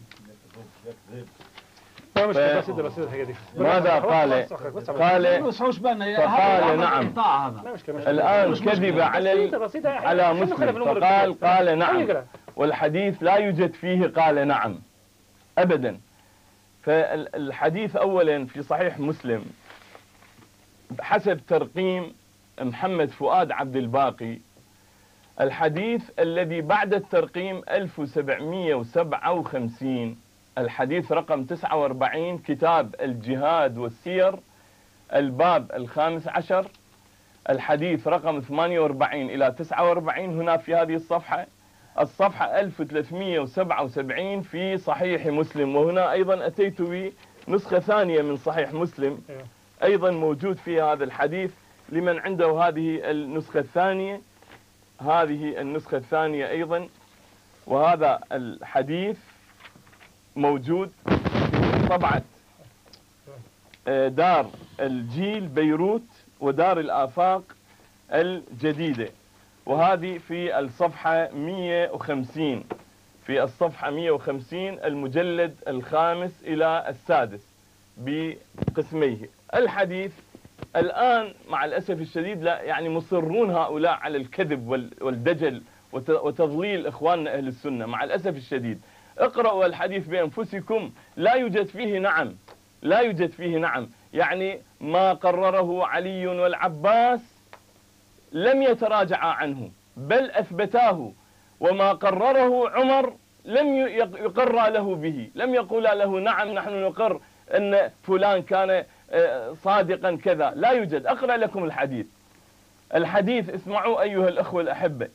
ماذا قال؟ قال فقال نعم. الآن كذب على على مسلم فقال قال نعم، والحديث لا يوجد فيه قال نعم أبدا. فالحديث أولا في صحيح مسلم حسب ترقيم محمد فؤاد عبد الباقي، الحديث الذي بعد الترقيم ألف وسبعمئة وسبعة وخمسين، الحديث رقم تسعة وأربعين، كتاب الجهاد والسير، الباب الخامس عشر، الحديث رقم ثمانية وأربعين إلى تسعة وأربعين هنا في هذه الصفحة، الصفحة ألف وثلاثمئة وسبعة وسبعين في صحيح مسلم. وهنا أيضا أتيت بنسخة ثانية من صحيح مسلم أيضا موجود فيها هذا الحديث، لمن عنده هذه النسخة الثانية، هذه النسخة الثانية أيضا. وهذا الحديث موجود في طبعة دار الجيل بيروت ودار الآفاق الجديدة، وهذه في الصفحة مئة وخمسين، في الصفحة مئة وخمسين المجلد الخامس إلى السادس بقسميه. الحديث الآن مع الأسف الشديد لا يعني مصرون هؤلاء على الكذب والدجل وتضليل إخواننا أهل السنة مع الأسف الشديد. اقرأوا الحديث بأنفسكم، لا يوجد فيه نعم، لا يوجد فيه نعم، يعني ما قرره علي والعباس لم يتراجعا عنه بل أثبتاه، وما قرره عمر لم يقر له به، لم يقول له نعم نحن نقر أن فلان كان صادقا كذا، لا يوجد. أقرأ لكم الحديث. الحديث اسمعوا أيها الأخوة الأحبة.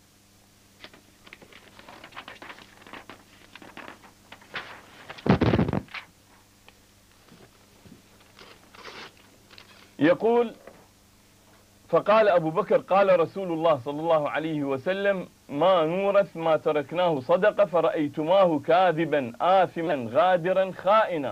يقول: فقال أبو بكر: قال رسول الله صلى الله عليه وسلم: ما نورث ما تركناه صدقة، فرأيتماه كاذبا آثما غادرا خائنا،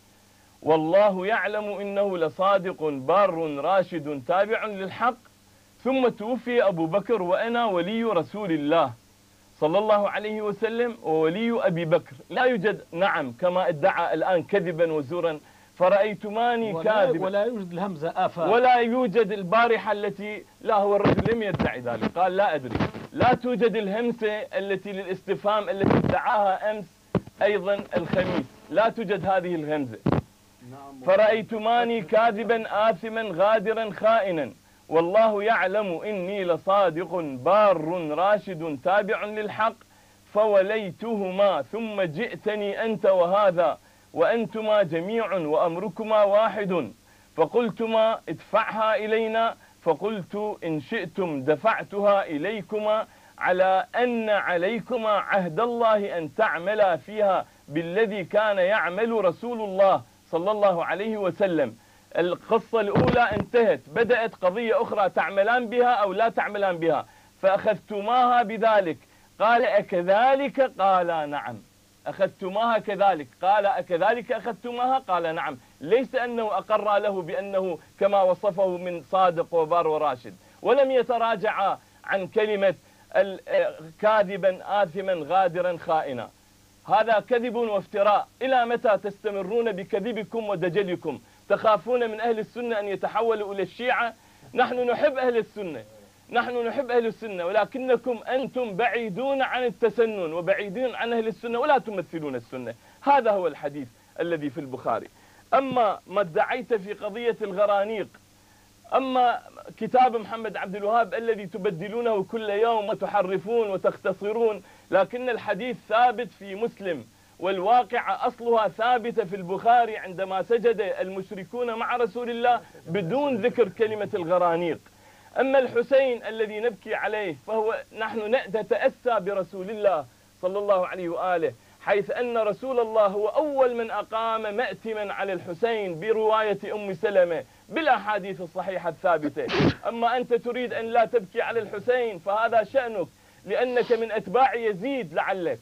والله يعلم إنه لصادق بار راشد تابع للحق. ثم توفي أبو بكر وأنا ولي رسول الله صلى الله عليه وسلم وولي أبي بكر. لا يوجد نعم كما ادعى الآن كذبا وزورا. فرأيتماني ولا كاذبا، ولا يوجد الهمزة آفاق، ولا يوجد البارحة التي، لا هو الرجل لم يدعي ذلك، قال لا أدري. لا توجد الهمسة التي للاستفهام التي ادعاها أمس أيضا الخميس، لا توجد هذه الهمزة. فرأيتماني كاذبا آثما غادرا خائنا، والله يعلم إني لصادق بار راشد تابع للحق، فوليتهما ثم جئتني أنت وهذا وأنتما جميع وأمركما واحد، فقلتما ادفعها إلينا، فقلت إن شئتم دفعتها إليكما، على أن عليكما عهد الله أن تعملا فيها بالذي كان يعمل رسول الله صلى الله عليه وسلم. القصة الأولى انتهت، بدأت قضية أخرى، تعملان بها أو لا تعملان بها، فأخذتماها بذلك. قال أكذلك؟ قال نعم. أخذتماها كذلك؟ قال أكذلك أخذتماها؟ قال نعم. ليس أنه أقر له بأنه كما وصفه من صادق وبار وراشد، ولم يتراجع عن كلمة كاذبا آثما غادرا خائنا. هذا كذب وافتراء. إلى متى تستمرون بكذبكم ودجلكم؟ تخافون من أهل السنة أن يتحولوا إلى الشيعة؟ نحن نحب أهل السنة، نحن نحب أهل السنة، ولكنكم أنتم بعيدون عن التسنن وبعيدون عن أهل السنة ولا تمثلون السنة. هذا هو الحديث الذي في البخاري. أما ما ادعيت في قضية الغرانيق، أما كتاب محمد عبد الوهاب الذي تبدلونه كل يوم وتحرفون وتختصرون، لكن الحديث ثابت في مسلم، والواقعة أصلها ثابتة في البخاري عندما سجد المشركون مع رسول الله بدون ذكر كلمة الغرانيق. أما الحسين الذي نبكي عليه فهو نحن نتأسى برسول الله صلى الله عليه وآله، حيث أن رسول الله هو أول من أقام مأتما على الحسين برواية أم سلمة بالأحاديث الصحيحة الثابتة. أما أنت تريد أن لا تبكي على الحسين فهذا شأنك، لأنك من أتباع يزيد لعلك.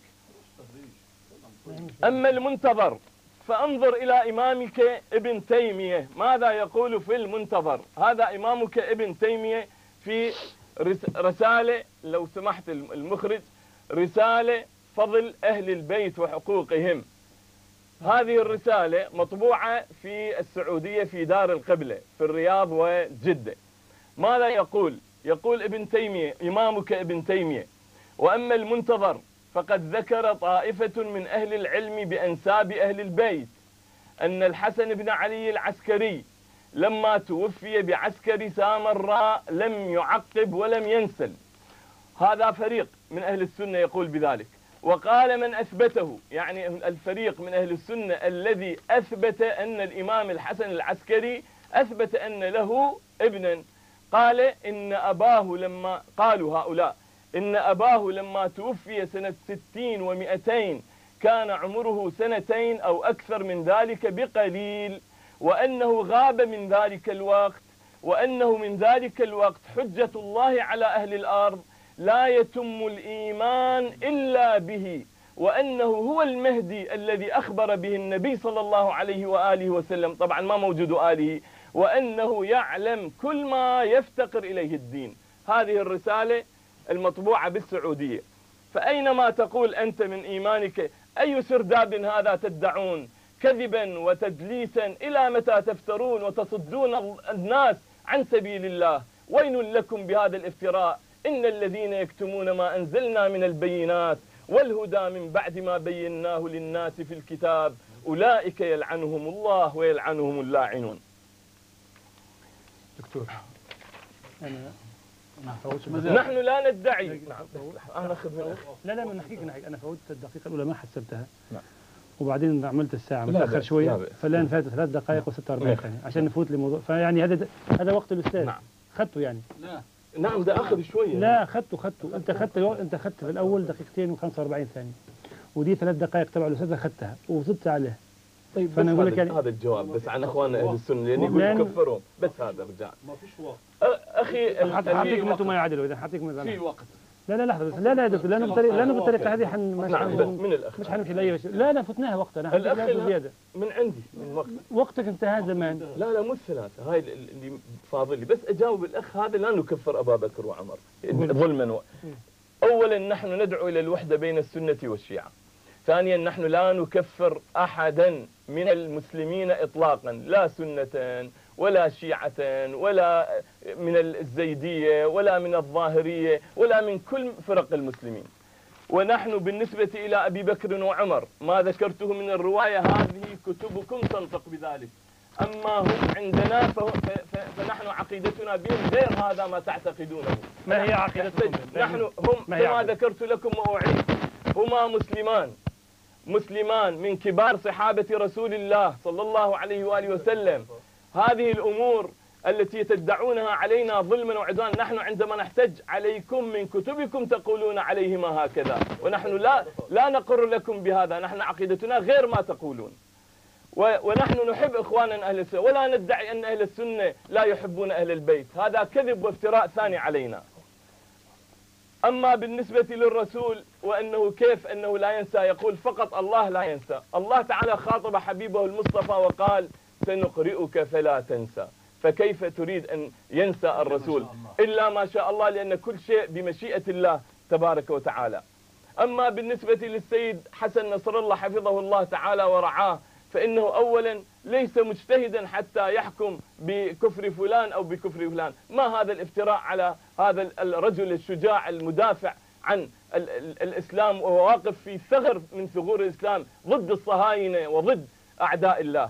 أما المنتظر فانظر إلى إمامك ابن تيمية ماذا يقول في المنتظر. هذا إمامك ابن تيمية في رسالة، لو سمحت المخرج، رسالة فضل أهل البيت وحقوقهم. هذه الرسالة مطبوعة في السعودية في دار القبلة في الرياض وجدة. ماذا يقول؟ يقول ابن تيمية، إمامك ابن تيمية: وأما المنتظر فقد ذكر طائفة من أهل العلم بأنساب أهل البيت أن الحسن بن علي العسكري لما توفي بعسكر سامراء لم يعقب ولم ينسل. هذا فريق من أهل السنة يقول بذلك. وقال من أثبته، يعني الفريق من أهل السنة الذي أثبت أن الإمام الحسن العسكري أثبت أن له ابنا، قال إن أباه لما قالوا هؤلاء إن أباه لما توفي سنة ستين ومئتين كان عمره سنتين أو أكثر من ذلك بقليل، وأنه غاب من ذلك الوقت، وأنه من ذلك الوقت حجة الله على أهل الأرض لا يتم الإيمان إلا به، وأنه هو المهدي الذي أخبر به النبي صلى الله عليه وآله وسلم، طبعا ما موجود آله، وأنه يعلم كل ما يفتقر إليه الدين. هذه الرسالة المطبوعة بالسعودية. فأينما تقول أنت من إيمانك أي سرداب هذا تدعون كذبا وتدليسا، إلى متى تفترون وتصدون الناس عن سبيل الله؟ ويل لكم بهذا الافتراء، إن الذين يكتمون ما أنزلنا من البينات والهدى من بعد ما بيناه للناس في الكتاب أولئك يلعنهم الله ويلعنهم اللاعنون. دكتور أنا نحن لا ندعي. أنا أخذ من لا لا من نحكيك نحكي أنا فوتت الدقيقة الأولى ما حسبتها، وبعدين عملت الساعة متأخر شوية، فالآن فاتت ثلاث دقائق وستة وأربعين ثانية عشان نفوت لموضوع، فيعني هذا هذا وقت الأستاذ. نعم. خدته يعني. لا نعم ده أخذ شوية. لا خدته خدته أنت خدت أنت خدت في الأول دقيقتين وخمسة وأربعين ثانية، ودي ثلاث دقائق تبع الأستاذ أخذتها وزدت عليه. طيب فأنا أقول لك يعني هذا الجواب بس عن أخواننا أهل السنة لأن يقول يكفرهم، بس هذا رجال. ما فيش وقت. أخي حاعطيكم أنتم ما يعدلوا إذا حاعطيكم في وقت. لا لا لحظة بس لا لا يا دكتور لا أنا بالطريقة لا أنا بالطريقة هذه حن مش نعم حن من الأخ مش حنمشي لأي شيء. لا لا فتناها وقتها الأخ أنا زيادة من عندي من وقت وقتك انتهى زمان. لا لا مو الثلاثة هاي اللي فاضل لي، بس أجاوب الأخ هذا لا نكفر أبا بكر وعمر ظلما و... أولا نحن ندعو إلى الوحدة بين السنة والشيعة. ثانيا نحن لا نكفر أحدا من المسلمين إطلاقا، لا سنة ولا شيعة ولا من الزيدية ولا من الظاهرية ولا من كل فرق المسلمين. ونحن بالنسبة إلى أبي بكر وعمر ما ذكرته من الرواية هذه كتبكم تنطق بذلك، أما هم عندنا فنحن عقيدتنا بهم غير هذا ما تعتقدونه. ما هي عقيدتكم؟ نحن هم كما ذكرت لكم وأعيد هما مسلمان مسلمان من كبار صحابة رسول الله صلى الله عليه وآله وسلم. هذه الأمور التي تدعونها علينا ظلما وعدوانا نحن عندما نحتج عليكم من كتبكم تقولون عليهما هكذا، ونحن لا لا نقر لكم بهذا، نحن عقيدتنا غير ما تقولون. ونحن نحب إخواننا أهل السنة ولا ندعي أن أهل السنة لا يحبون أهل البيت، هذا كذب وافتراء ثاني علينا. أما بالنسبة للرسول وأنه كيف أنه لا ينسى، يقول فقط الله لا ينسى. الله تعالى خاطب حبيبه المصطفى وقال سنقرئك فلا تنسى، فكيف تريد أن ينسى الرسول إلا ما شاء الله، لأن كل شيء بمشيئة الله تبارك وتعالى. أما بالنسبة للسيد حسن نصر الله حفظه الله تعالى ورعاه، فإنه أولا ليس مجتهدا حتى يحكم بكفر فلان أو بكفر فلان. ما هذا الافتراء على هذا الرجل الشجاع المدافع عن ال ال الإسلام وواقف في ثغر من ثغور الإسلام ضد الصهاينة وضد أعداء الله.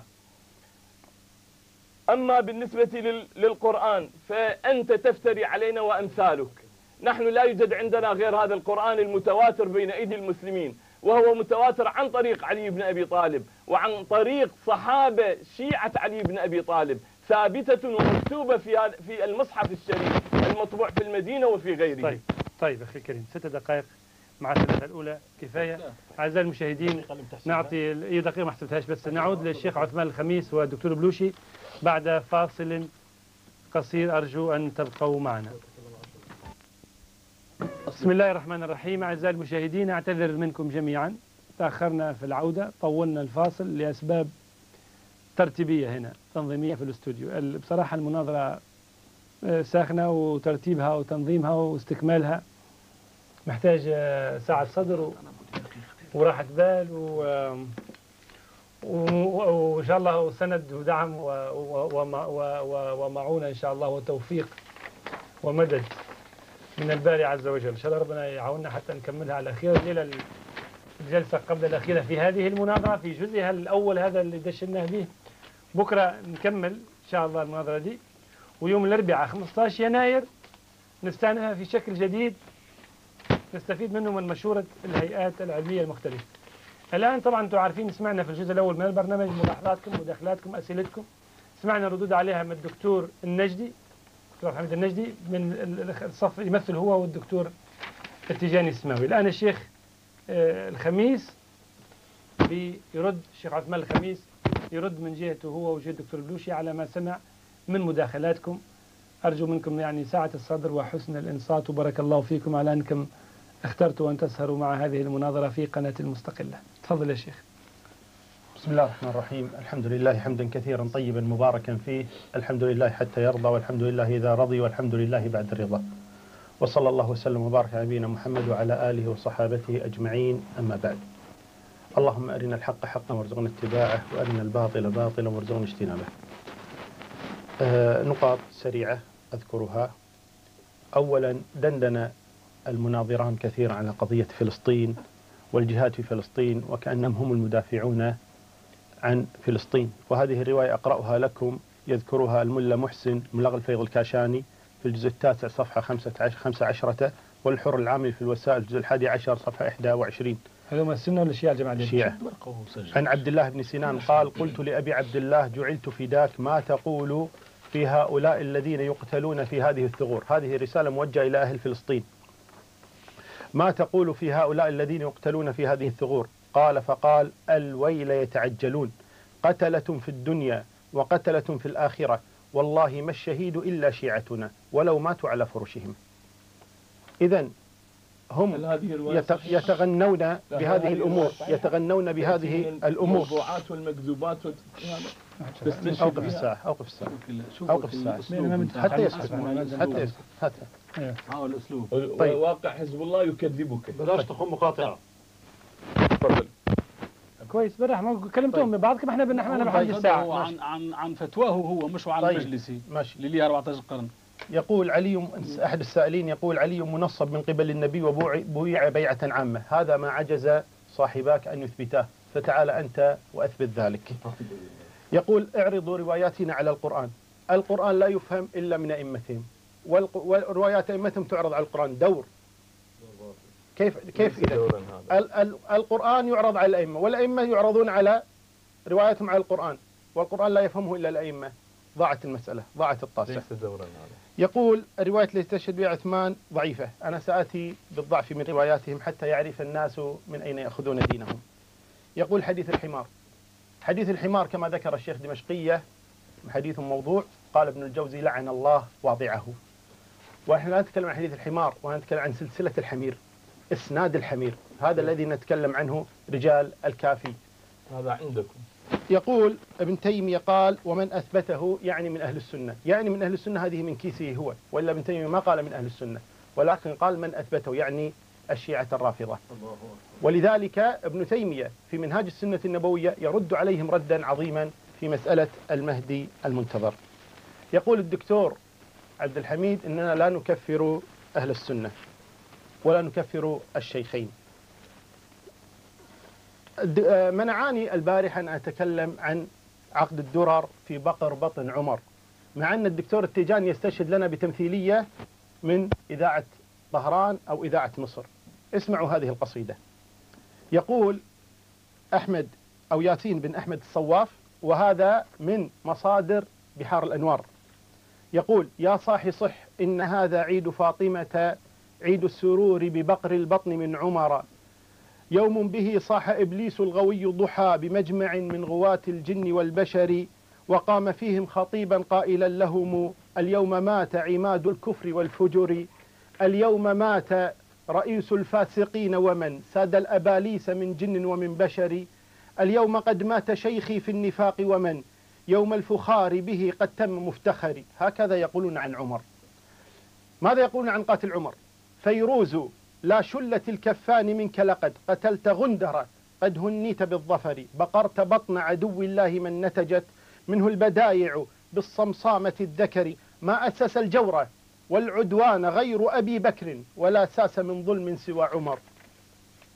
أما بالنسبة للقرآن فأنت تفتري علينا وأمثالك. نحن لا يوجد عندنا غير هذا القرآن المتواتر بين أيدي المسلمين، وهو متواتر عن طريق علي بن أبي طالب وعن طريق صحابة شيعة علي بن أبي طالب، ثابتة ومكتوبة في في المصحف الشريف المطبوع في المدينة وفي غيره. طيب طيب أخي الكريم ست دقائق مع الثلاثة الأولى كفاية. أعزائي المشاهدين نعطي أي دقيقة ما حسبتهاش، بس نعود للشيخ عثمان الخميس والدكتور بلوشي بعد فاصل قصير، أرجو أن تبقوا معنا. بسم الله الرحمن الرحيم. أعزائي المشاهدين أعتذر منكم جميعا، تأخرنا في العودة، طولنا الفاصل لأسباب ترتيبية هنا تنظيمية في الاستوديو. بصراحة المناظرة ساخنة وترتيبها وتنظيمها واستكمالها محتاج ساعة صدر وراحة بال وإن شاء الله سند ودعم ومعونة إن شاء الله وتوفيق ومدد من الباري عز وجل. إن شاء الله ربنا يعاوننا حتى نكملها على خير. الليلة الجلسة قبل الأخيرة في هذه المناظرة في جزئها الأول هذا اللي دشناه به. بكرة نكمل إن شاء الله المناظرة دي، ويوم الأربعاء خمسة عشر يناير نستأنفها في شكل جديد نستفيد منه من مشورة الهيئات العلمية المختلفة. الآن طبعا أنتم عارفين سمعنا في الجزء الأول من البرنامج ملاحظاتكم مداخلاتكم أسئلتكم، سمعنا ردود عليها من الدكتور النجدي دكتور حميد النجدي من الصف يمثل هو والدكتور التجاني السماوي. الآن الشيخ الخميس بيرد، الشيخ عثمان الخميس يرد من جهته هو وجهة الدكتور بلوشي على ما سمع من مداخلاتكم. أرجو منكم يعني سعة الصدر وحسن الإنصات، وبارك الله فيكم على أنكم اخترتوا أن تسهروا مع هذه المناظرة في قناة المستقلة. تفضل يا شيخ. بسم الله الرحمن الرحيم. الحمد لله حمدا كثيرا طيبا مباركا فيه، الحمد لله حتى يرضى، والحمد لله إذا رضي، والحمد لله بعد الرضا. وصلى الله وسلم وبارك على نبينا محمد وعلى آله وصحابته أجمعين، أما بعد. اللهم أرنا الحق حقا وارزقنا اتباعه، وأرنا الباطل باطلا وارزقنا اجتنابه. آه نقاط سريعة أذكرها. أولا، دندن المناظران كثيرا على قضية فلسطين والجهاد في فلسطين وكأنهم هم المدافعون عن فلسطين، وهذه الرواية أقرأها لكم يذكرها الملا محسن ملغ الفيض الكاشاني في الجزء التاسع صفحة خمسة عشر خمسة عشرة، والحر العامل في الوسائل الجزء الحادي عشر صفحة إحدى وعشرين. هذول السنة ولا الشيعة جماعة الشيعة. عن عبد الله بن سنان قال: قلت لأبي عبد الله جعلت فداك، ما تقول في هؤلاء الذين يقتلون في هذه الثغور؟ هذه رسالة موجهة إلى أهل فلسطين. ما تقول في هؤلاء الذين يقتلون في هذه الثغور؟ قال فقال: الويل يتعجلون، قتلة في الدنيا وقتلة في الآخرة، والله ما الشهيد إلا شيعتنا ولو ماتوا على فرشهم. إذن هم يتغنون بهذه الأمور، يتغنون بهذه الأمور. الموضوعات والمكذوبات أوقف الساعة، أوقف الساعة، أوقف الساعة، حتى يسكت، حتى يسكت، حتى. حاول الأسلوب. طيب. واقع حزب الله يكذبك. بلاش تكون مقاطعة. تفضل. كويس براح ما كلمتهم من بعض كما احنا بنحنا بحد الساعة. عن عن عن فتواه هو مش عن طيب. مجلسي. ماشي. للي أربعة عشر قرن. يقول علي، أحد السائلين يقول: علي منصب من قبل النبي وبويع بيعة عامة، هذا ما عجز صاحباك أن يثبتاه، فتعال أنت وأثبت ذلك. يقول: اعرضوا رواياتنا على القرآن، القرآن لا يفهم إلا من أئمتهم، وروايات أئمتهم تعرض على القرآن. دور كيف كيف إذا القرآن يعرض على الأئمة والأئمة يعرضون على رواياتهم على القرآن، والقرآن لا يفهمه إلا الأئمة، ضاعت المسألة، ضاعت الطاسة. يقول: الرواية التي تشهد بها عثمان ضعيفة، أنا سآتي بالضعف من رواياتهم حتى يعرف الناس من أين يأخذون دينهم. يقول: حديث الحمار، حديث الحمار كما ذكر الشيخ دمشقية حديث موضوع، قال ابن الجوزي: لعن الله واضعه. ونحن لا نتكلم عن حديث الحمار، ونتكلم عن سلسلة الحمير، إسناد الحمير، هذا الذي نتكلم عنه رجال الكافي. هذا عندكم. يقول ابن تيمية قال: ومن أثبته يعني من أهل السنة، يعني من أهل السنة هذه من كيسه هو، وإلا ابن تيمية ما قال من أهل السنة، ولكن قال من أثبته يعني الشيعة الرافضة. ولذلك ابن تيمية في منهاج السنة النبوية يرد عليهم ردا عظيما في مسألة المهدي المنتظر. يقول الدكتور عبد الحميد: إننا لا نكفر أهل السنة ولا نكفر الشيخين. منعاني البارحة أن أتكلم عن عقد الدرر في بقر بطن عمر، مع أن الدكتور التيجاني يستشهد لنا بتمثيلية من إذاعة طهران أو إذاعة مصر. اسمعوا هذه القصيدة. يقول أحمد أو ياسين بن أحمد الصواف، وهذا من مصادر بحار الأنوار، يقول: يا صاحي صح، إن هذا عيد فاطمة، عيد السرور ببقر البطن من عمر، يوم به صاح إبليس الغوي ضحى بمجمع من غواة الجن والبشر، وقام فيهم خطيبا قائلا لهم: اليوم مات عماد الكفر والفجر، اليوم مات رئيس الفاسقين ومن ساد الأباليس من جن ومن بشر، اليوم قد مات شيخي في النفاق ومن يوم الفخار به قد تم مفتخري. هكذا يقولون عن عمر. ماذا يقولون عن قاتل عمر؟ فيروز لا شلت الكفان منك لقد قتلت غندر قد هنيت بالظفر، بقرت بطن عدو الله من نتجت منه البدايع بالصمصامة الذكر، ما أسس الجور والعدوان غير أبي بكر ولا ساس من ظلم سوى عمر.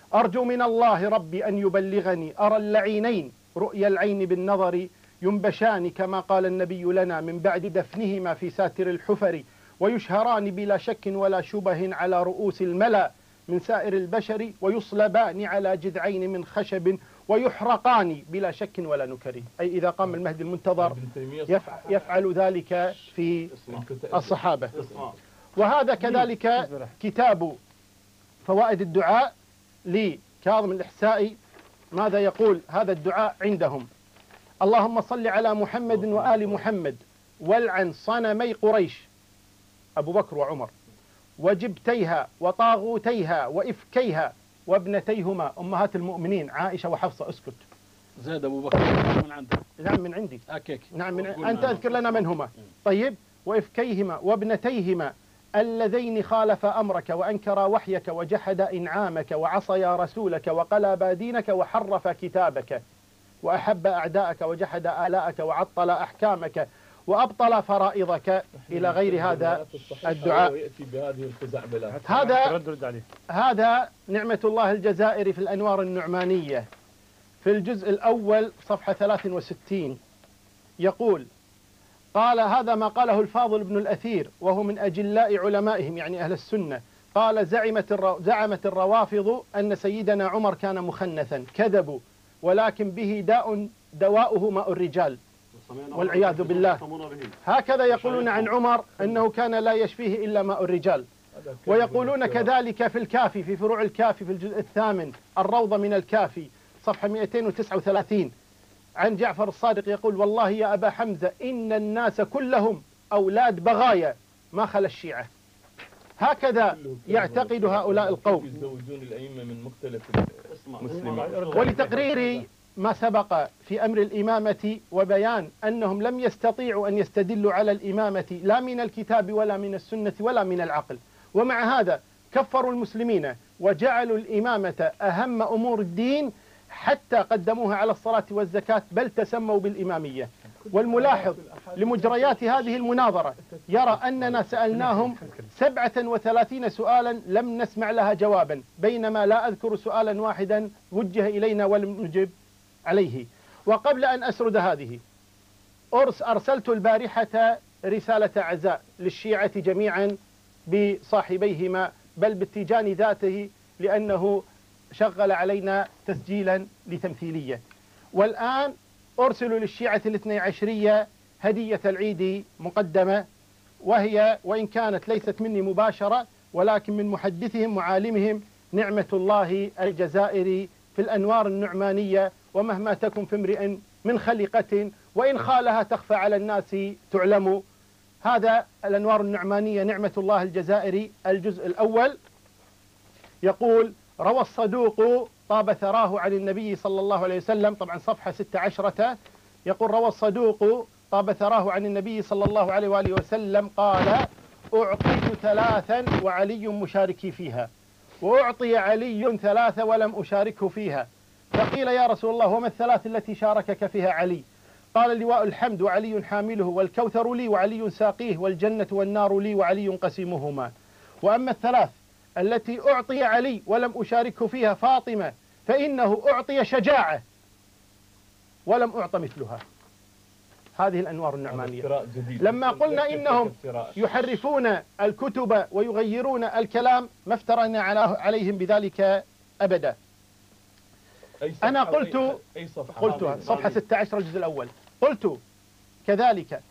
أرجو من الله ربي أن يبلغني أرى اللعينين رؤيا العين بالنظر ينبشان كما قال النبي لنا من بعد دفنهما في ساتر الحفر ويشهران بلا شك ولا شبه على رؤوس الملا من سائر البشر ويصلبان على جذعين من خشب ويحرقان بلا شك ولا نكر. أي إذا قام المهدي المنتظر يفعل ذلك في الصحابة. وهذا كذلك كتاب فوائد الدعاء لكاظم الإحسائي. ماذا يقول هذا الدعاء عندهم؟ اللهم صل على محمد وآل محمد والعن صنمي قريش أبو بكر وعمر وجبتيها وطاغوتيها وإفكيها وابنتيهما أمهات المؤمنين عائشة وحفصة. اسكت. زاد أبو بكر من عندك؟ نعم من عندي. أكيك. نعم من أنت أذكر لنا من هما. طيب. وإفكيهما وابنتيهما اللذين خالف أمرك وأنكرا وحيك وجحد إنعامك وعصيا رسولك وقلبا دينك وحرف كتابك وأحب أعداءك وجحد آلاءك وعطل أحكامك وأبطل فرائضك إلى غير هذا الدعاء. هذا هذا نعمة الله الجزائري في الأنوار النعمانية في الجزء الأول صفحة ثلاث وستين يقول: قال هذا ما قاله الفاضل بن الأثير وهو من أجلاء علمائهم يعني أهل السنة. قال: زعمت الرو... زعمت الروافض أن سيدنا عمر كان مخنثا. كذبوا، ولكن به داء دواؤه ماء الرجال والعياذ بالله. هكذا يقولون عن عمر أنه كان لا يشفيه إلا ماء الرجال. ويقولون كذلك في الكافي في فروع الكافي في الجزء الثامن الروضة من الكافي صفحة مئتين وتسعة وثلاثين عن جعفر الصادق يقول: والله يا أبا حمزة إن الناس كلهم أولاد بغايا ما خلا الشيعة. هكذا يعتقد هؤلاء القوم. يزوجون الأئمة من مختلف المسلمين. ولتقرير ما سبق في أمر الإمامة وبيان أنهم لم يستطيعوا أن يستدلوا على الإمامة لا من الكتاب ولا من السنة ولا من العقل، ومع هذا كفروا المسلمين وجعلوا الإمامة أهم أمور الدين حتى قدموها على الصلاة والزكاة، بل تسموا بالإمامية. والملاحظ لمجريات هذه المناظرة يرى أننا سألناهم سبعة وثلاثين سؤالا لم نسمع لها جوابا، بينما لا أذكر سؤالا واحدا وجه إلينا ولم نجب عليه. وقبل أن أسرد هذه أرس أرسلت البارحة رسالة عزاء للشيعة جميعا بصاحبيهما، بل بالتيجان ذاته، لأنه شغل علينا تسجيلا لتمثيلية. والآن أرسل للشيعة الاثني عشرية هدية العيد مقدمة، وهي وإن كانت ليست مني مباشرة ولكن من محدثهم معالمهم نعمة الله الجزائري في الأنوار النعمانية. ومهما تكن في امرئ من خلقة وإن خالها تخفى على الناس تعلم. هذا الأنوار النعمانية نعمة الله الجزائري الجزء الأول يقول: روى الصدوق طاب ثراه عن النبي صلى الله عليه وسلم، طبعا صفحة ستة عشرة، يقول: روى الصدوق طاب ثراه عن النبي صلى الله عليه وآله وسلم قال: أعطيت ثلاثا وعلي مشاركي فيها، وأعطي علي ثلاثة ولم أشاركه فيها. فقيل: يا رسول الله وما الثلاث التي شاركك فيها علي؟ قال: لواء الحمد وعلي حامله، والكوثر لي وعلي ساقيه، والجنة والنار لي وعلي قسيمهما. وأما الثلاث التي أعطي علي ولم أشاركه فيها فاطمة فإنه أعطي شجاعة ولم أعط مثلها. هذه الأنوار النعمانية. لما قلنا إنهم يحرفون الكتب ويغيرون الكلام ما افترينا عليهم بذلك أبدا. أنا قلت قلت صفحة ستة عشر الجزء الأول، قلت كذلك